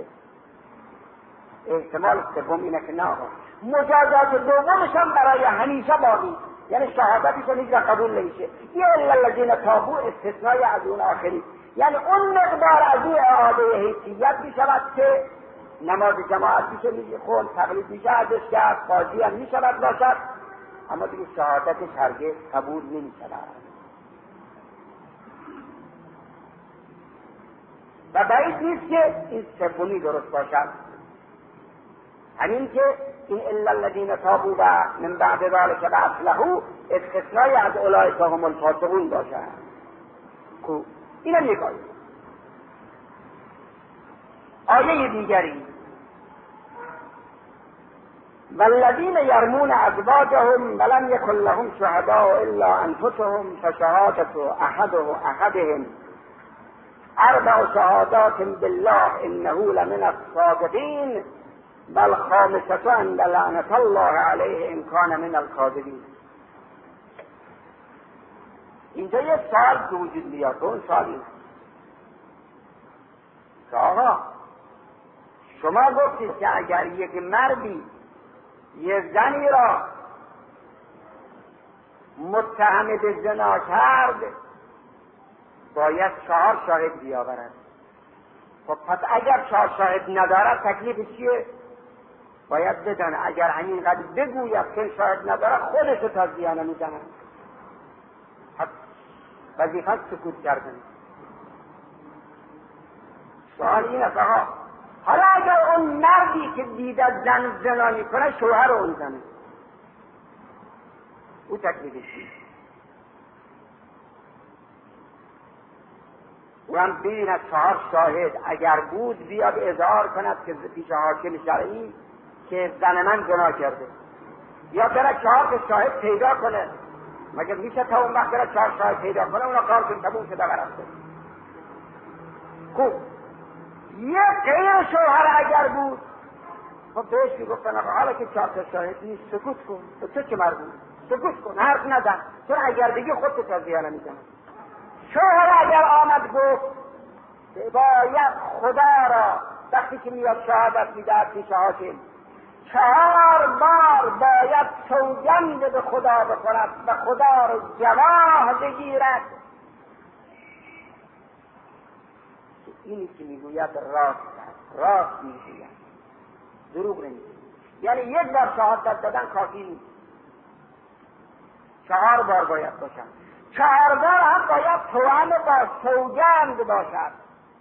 احتمال سوم اینه که نه آقا، مجازات دومش هم برای همیشه باقی، یعنی شهادتش هیچ قبول نمیشه. یه الا الذین تابوا استثنای از اون آخری، یعنی اون مقدار از اون اعاده حیثیت بشود که نماز جماعت میشه میشه خون تقلید میشه ازش کرد، قاضی هم میشود باشد، اما دیگه شهادتش هرگز قبول نمی شود. و بعید نیست که این سومی درست باشد، همین که این الا الذین تابوا و من بعد ذلک و اصلحوا استثنای از اولئک هم الفاسقون باشد. کو اینم یک آیه. آیه دیگری والذین یرمون ازواجهم ولم یکن لهم شهداء الا انفسهم فشهادة احد احدهم اربع شهادات بالله انه لمن الصادقین بل خامسة ان لعنة الله علیه ان کان من الکاذبین. اینجا یه سوال به وجود میاد. اون سوال این که آقا شما گفتید که اگر یک مردی یه زنی را متهم به زنا کرد باید چهار شاهد بیاورد. خب پس اگر چهار شاهد ندارد تکلیف چیه؟ باید بدانه اگر همینقدر بگوید که شاهد ندارد خودشو تازیانه میزند. پس وظیفه سکوت کردن. سوال این است آقا حالا اگر اون مردی که دیده زن زنا میکنه شوهر اون زنه، او تکلیفش چیه؟ او هم بین از چهار شاهد اگر بود بیاد اظهار کند که پیش حاکم شرعی که زن من گناه کرده، یا بره چهار تا شاهد پیدا کنه. مگر میشه تا اون وقت بره چهار شاهد پیدا کنه اونا کارشون تموم شده برسته؟ خوب یه غیر شوهر اگر بود خب بهش میگفتن آقا حالا که چهار تا شاهد نیست سکوت کن. تو چه چه مربوط؟ سکوت کن، حرف نزن، چون اگر بگی خودت تازیانه میزنه. شوهر اگر آمد گفت باید خدا را وقتی که میاد شهادت میده پیش حاکم چهار بار باید سوگند به خدا بخورد و خدا را گواه بگیرد که اینی که میگوید راست راست میگوید، دروغ نمیگوید. یعنی یک بار شهادت دادن کافی نیست، چهار بار باید باشن. چهار بار هم باید توأم با سوگند باشد.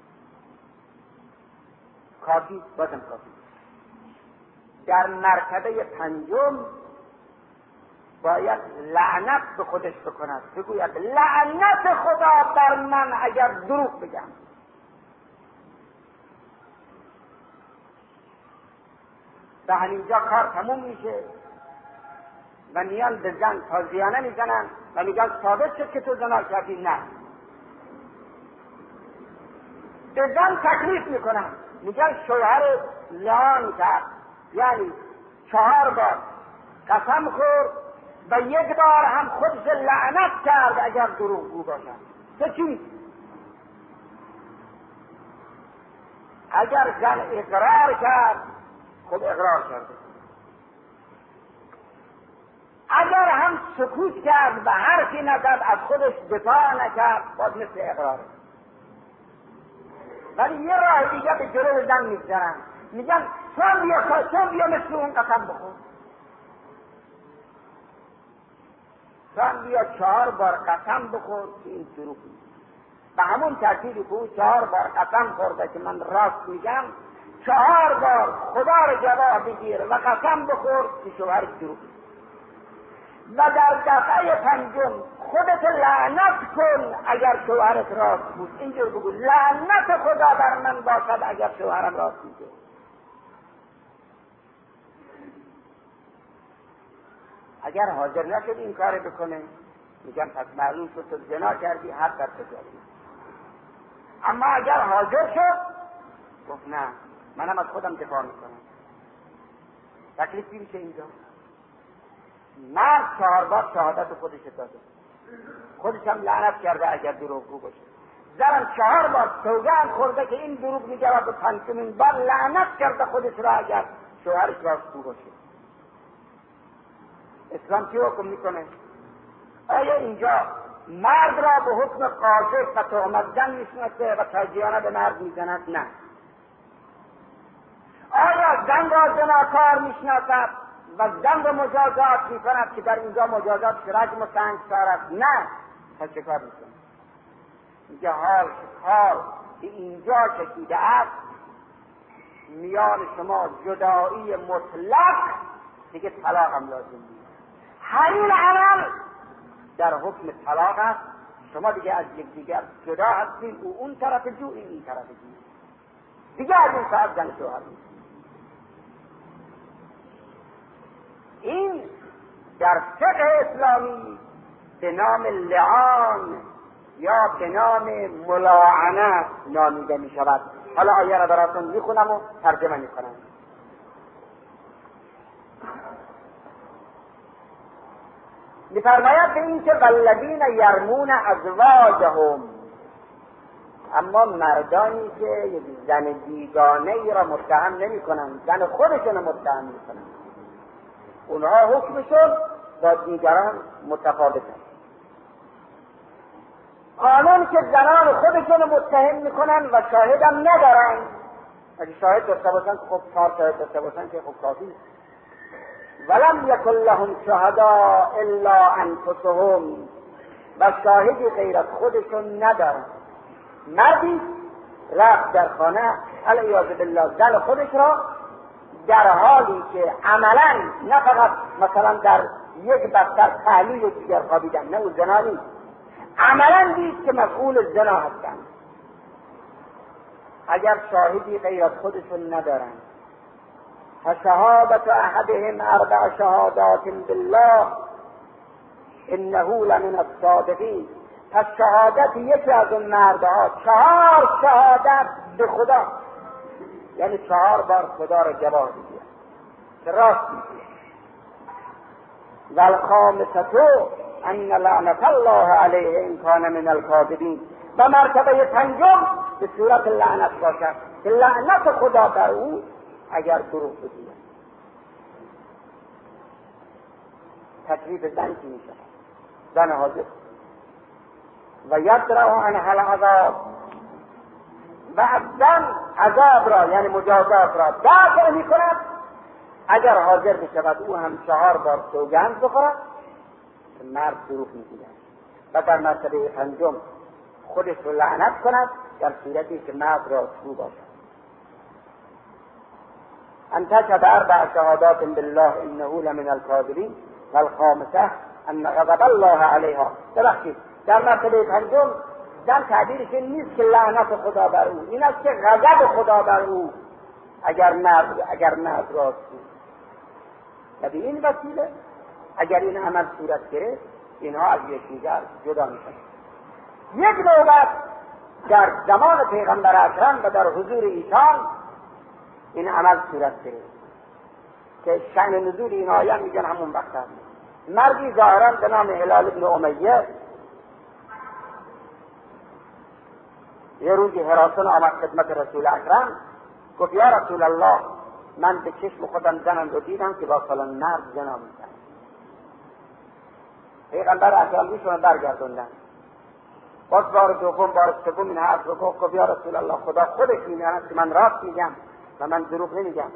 کافی بازم کافی. در مرتبه پنجم باید لعنت به خودش بکند، بگوید لعنت خدا بر من اگر دروغ بگم. به همینجا کار تموم میشه و میان به زن تازیانه میزنن و میگن ثابت شد که تو زنا کردی. نه، به زن تکلیف میکنن، میگن شوهر لعان کرد، یعنی چهار بار قسم خورد و یک بار هم خودش لعنت کرد اگر دروغگو باشد. چه چی؟ اگر زن اقرار کرد خب اقرار کرده، اگر هم سکوت کرد و حرفی نزد از خودش دفاع نکرد باز مثل اقراره. ولی یه راه دیگه به جلو زن میگذارن، میگن چون بیا چون بیا مثل اون قسم بخور، چون بیا چهار بار قسم بخور که این دروغ نیست. به همون ترتیبی که او چهار بار قسم خورده که من راست میگم، چهار بار خدا رو گواه بگیر و قسم بخور که شوهر دروغ نیست. و در دفعه پنجم خودت لعنت کن اگر شوهرت راست بود. اینجور بگو لعنت خدا بر من باشد اگر شوهرم راست میگه. اگر حاضر نشد این کار بکنه میگم پس معلوم شد تو زنا کردی، حد در تجاری. اما اگر حاضر شد گفت نه منم از خودم دفاع میکنم، تکلیفی میشه اینجا. مرد چهار بار شهادت خودش داده، خودش هم لعنت کرده اگر دروغگو باشه. زنم چهار بار سوگند خورده که این دروغ میگه و به پنجمین بار لعنت کرده خودش را اگر شوهرش راستگو باشه. اسلام چی حکم میکنه؟ آیا اینجا مرد را به حکم قاذف و تهمت زن میشناسه و تازیانه به مرد میزند؟ نه. آیا زن را زناکار میشناسد و زن را مجازات میکند که در اینجا مجازات رجم و سنگسار است؟ نه. پس چه کار میکنه؟ میگه حال کار که اینجا چکیده است میان شما جدایی مطلق، دیگه طلاق هم لازم نیست. همین عمل در حکم طلاق است. شما دیگه از یک دیگر جدا هستین، او اون طرف جو این این طرف جو، دیگه از این ساعت زن شوهر نیست. این در فقه اسلامی به نام لعان یا به نام ملاعنت نامیده می شود. حالا آیه را براتون می خونم و ترجمه می کنم. می فرماید به این که والذین یرمون ازواجهم، اما مردانی که یک زن بیگانه ای را متهم نمی کنند، زن خودشون را متهم می کنند، اونها حکمشون با دیگران متفاوته. قانون که زنان خودشون رو متهم میکنن و شاهد هم ندارن، اگه شاهد داشته باشن خب چهار شاهد داشته باشن که خب کافی. ولم یکن لهم شهدا الا انفسهم، و شاهدی غیر از خودشون ندارن. مردی رفت در خانه علیاذ بالله زن خودش را در حالی که عملا نه فقط مثلا در یک بستر پهلوی دیگر خوابیدن، نه اون زنا نیست، عملا دید که مفعول زنا هستند. اگر شاهدی غیر از خودشون ندارن، فشهادت احدهم اربع شهادات بالله انه لمن الصادقین، پس شهادت یکی از اون مردها چهار شهادت به خدا، یعنی چهار بار خدا را گواه بگیرد که راست میگه. والخامسة ان لعنت الله علیه ان کان من الکاذبین، و مرتبه پنجم به صورت لعنت باشد که لعنت خدا بر او اگر دروغ بگوید. تکلیف زن چی میشه؟ زن حاضر و یدرأ عنها العذاب، و زن عذاب را یعنی مجازات را دفع میکند اگر حاضر بشود او هم چهار بار سوگند بخورد که مرد دروغ میگوید، و در مرتبه پنجم خودش رو لعنت کند در صورتی که مرد راستگو باشد. ان تشهد اربع شهادات بالله انه لمن الکاذبین والخامسه ان غضب الله علیها. ببخشید در مرتبه پنجم زن تعبیرش این نیست که لعنت خدا بر او، این است که غضب خدا بر او اگر مرد اگر مرد راستگو. و به این وسیله اگر این عمل صورت گرفت اینها از یکدیگر جدا میشن. یک نوبت در زمان پیغمبر اکرم و در حضور ایشان این عمل صورت گرفت که شأن نزول این آیه میگن همون وقت هست. مردی ظاهرا به نام هلال بن امیه یه روزی حراسان آمد خدمت رسول اکرم، گفت یا رسول الله من به چشم خودم زنم رو دیدم که با فلان مرد زنا می‌کرد. پیغمبر اکرم روشون برگردوندن. باز بار دوم بار سوم این حرف رو گفت، گفت یا رسول الله خدا خودش می‌داند که من راست میگم و من دروغ نمیگم.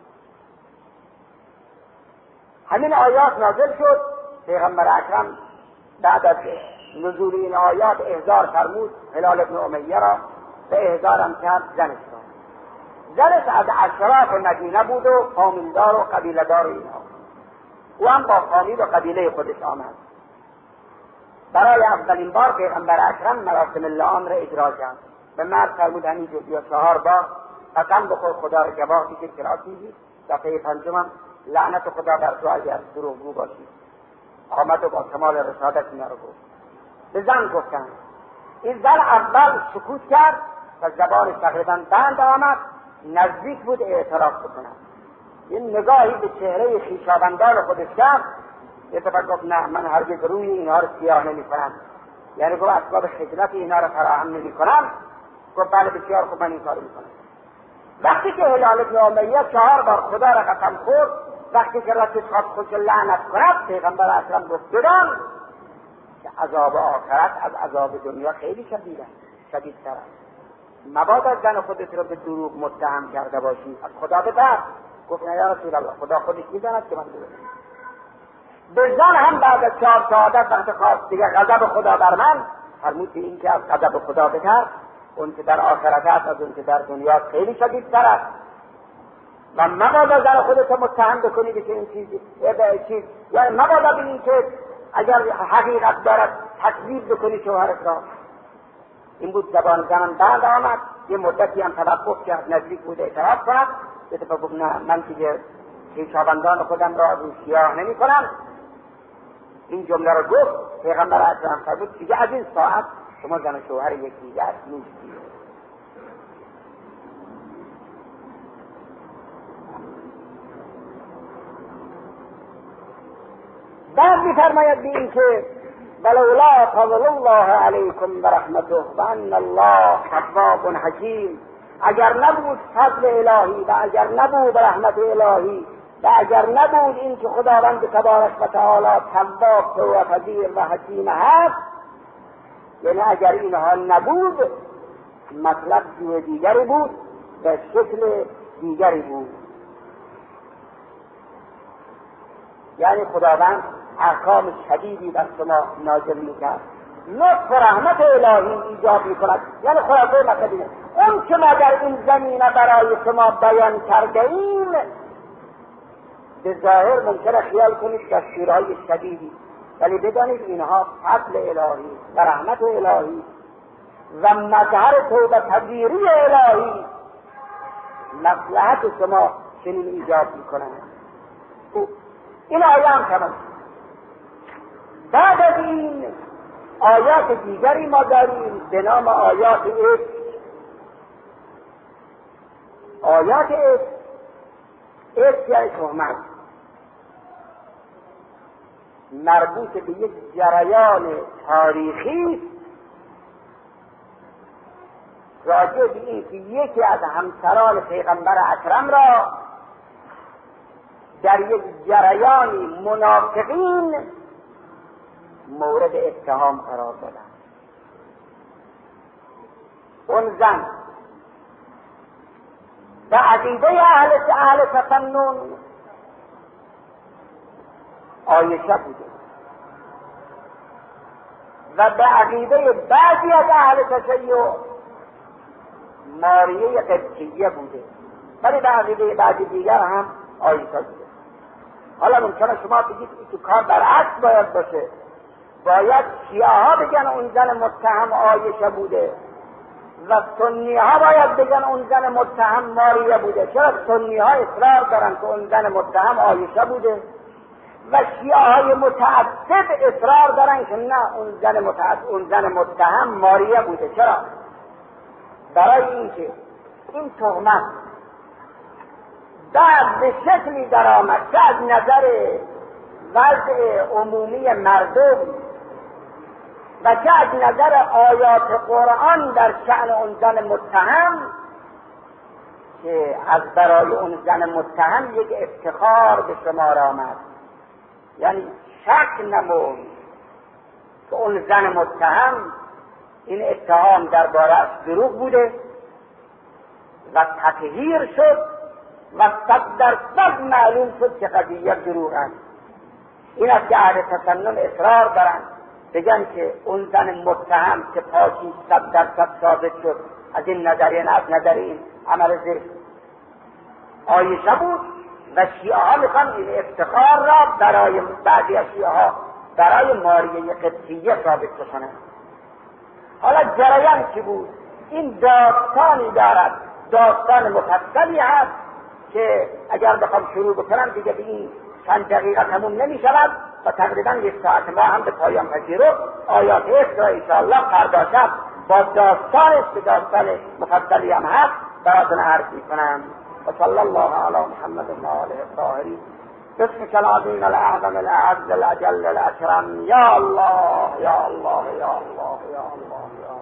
همین آیات نازل شد. پیغمبر اکرم بعد از نزول این آیات احضار فرمود هلال بن امیه را، به احضارم کرد زنش را. زنش از اشراف مدینه بود و فامیلدار و قبیله‌دار اینها. او هم با فامیل و قبیله خودش آمد. برای اولین بار پیغمبر اکرم مراسم لعان را اجرا کرد. به مرد فرمود همینجور بیا چهار بار قسم بخور خدا را گواه بگیر که راست میگی، دفعه پنجم لعنت خدا بر تو اگر دروغگو باشی. آمد و با کمال رشادت اینا رو گفت. به زن گفتن. این زن اول سکوت کرد و زبانش تقریبا بند آمد، نزدیک بود اعتراف بکنم. این نگاهی به چهره خویشاوندان خودش کرد، یه دفعه گفت نه من هرگز روی اینها رو سیاه نمی کنم، یعنی گفت اسباب خجلت اینها رو فراهم نمی کنم. گفت بله بسیار خوب من این کارو می کنم. وقتی که هلال بن امیه چهار بار خدا را قسم خورد، وقتی که رسول خواست خودش لعنت کند، پیغمبر اکرم گفت بدان که عذاب آخرت از عذاب دنیا خیلی شدیده شدیدتر است. مبادا زن خودت رو به دروغ متهم کرده باشی، از خدا بترس. گفت نه یا رسول الله خدا خودش میداند که من دروغ میگم. به زن هم بعد از چهار شهادت وقت خواست دیگه غضب خدا بر من، فرمود که این که از غضب خدا بترس، اون که در آخرت است از اون که در دنیا خیلی شدیدتر است. و مبادا زن خودت رو متهم بکنی به این چیزی چیز، یا مبادا به این که اگر حقیقت دارد تکذیب بکنی شوهرت را. این بود زبان زنم بند آمد. یه مدتی هم توقف کرد، نزدیک بود اعتراف کند. یه دفعه گفت نه من دیگه خویشاوندان خودم را رو سیاه نمی کنم. این جمله را گفت پیغمبر اکرم فرمود دیگه از این ساعت شما زن و شوهر یکدیگر نیستید. بعد می‌فرماید به این که ولولا فضل الله علیکم و رحمته و ان الله تواب حکیم، اگر نبود فضل الهی و اگر نبود رحمت الهی و اگر نبود این که خداوند تبارک و تعالی تواب توبه‌پذیر و حکیم هست، یعنی اگر اینها نبود مطلب جور دیگری بود و شکل دیگری بود. یعنی خداوند احکام شدیدی بر شما نازل میکرد، لطف و رحمت الهی ایجاد میکند. یعنی خلاصه مطلب اینه اون که ما در این زمینه برای شما بیان کرده ایم به ظاهر ممکنه خیال کنید دستورهای شدیدی، ولی بدانید اینها فضل الهی و رحمت الهی و مظهر توبه پذیری الهی مصلحت شما چنین ایجاد میکنند. این آیه هم تمام. بعد از این آیات دیگری ما داریم به نام آیات عشق. آیات عشق عشق یعنی تهمت، مربوط به یک جریان تاریخی راجع به این که یکی از همسران پیغمبر اکرم را در یک جریانی منافقین مورد اتهام قرار دادن. اون زن به عقیده اهل اهل تفنن عایشه بوده و به عقیده بعضی از اهل تشیع ماریه قبطیه بوده، ولی به عقیده بعضی دیگر هم عایشه بوده. حالا ممکنه شما بگید که کار برعکس باید باشه، باید شیعه ها بگن اون زن متهم عایشه بوده و سنی ها باید بگن اون زن متهم ماریه بوده. چرا سنی ها اصرار دارن که اون زن متهم عایشه بوده و شیعه های متعصب اصرار دارن که نه اون زن متعصب اون زن متهم ماریه بوده؟ چرا؟ برای اینکه این تهمت بعد به شکلی در آمد که از نظر وضع عمومی مردم و که از نظر آیات قرآن در شأن اون زن متهم که از برای اون زن متهم یک افتخار به شمار آمد، یعنی شک نمود که اون زن متهم این اتهام درباره‌اش دروغ بوده و تطهیر شد و صد در صد معلوم شد که قضیه دروغ است. این است که اهل تسنن اصرار دارن بگن که اون زن متهم که پاکی صد در صد ثابت شد از این نظر یعنی از نظر این عمل زشت عایشه بود و شیعه ها میخوان این افتخار را برای بعضی از شیعه ها برای ماریه قبطیه ثابت کنند. حالا جریان چی بود؟ این داستانی دارد، داستان مفصلی هست که اگر بخوام شروع بکنم دیگه به این چند دقیقه تموم نمی شود و تقریبا یک ساعت ما هم به پایان پذیرو آیات عشق را انشاءالله فردا شب با داستانش که داستان مفصلی هم هست براتون عرض میکنم. و صلی الله علی محمد و آله الطاهرین. بسمك العظیم الاعظم الاعز الاجل الاکرم. یا الله یا الله یا الله یا الله یا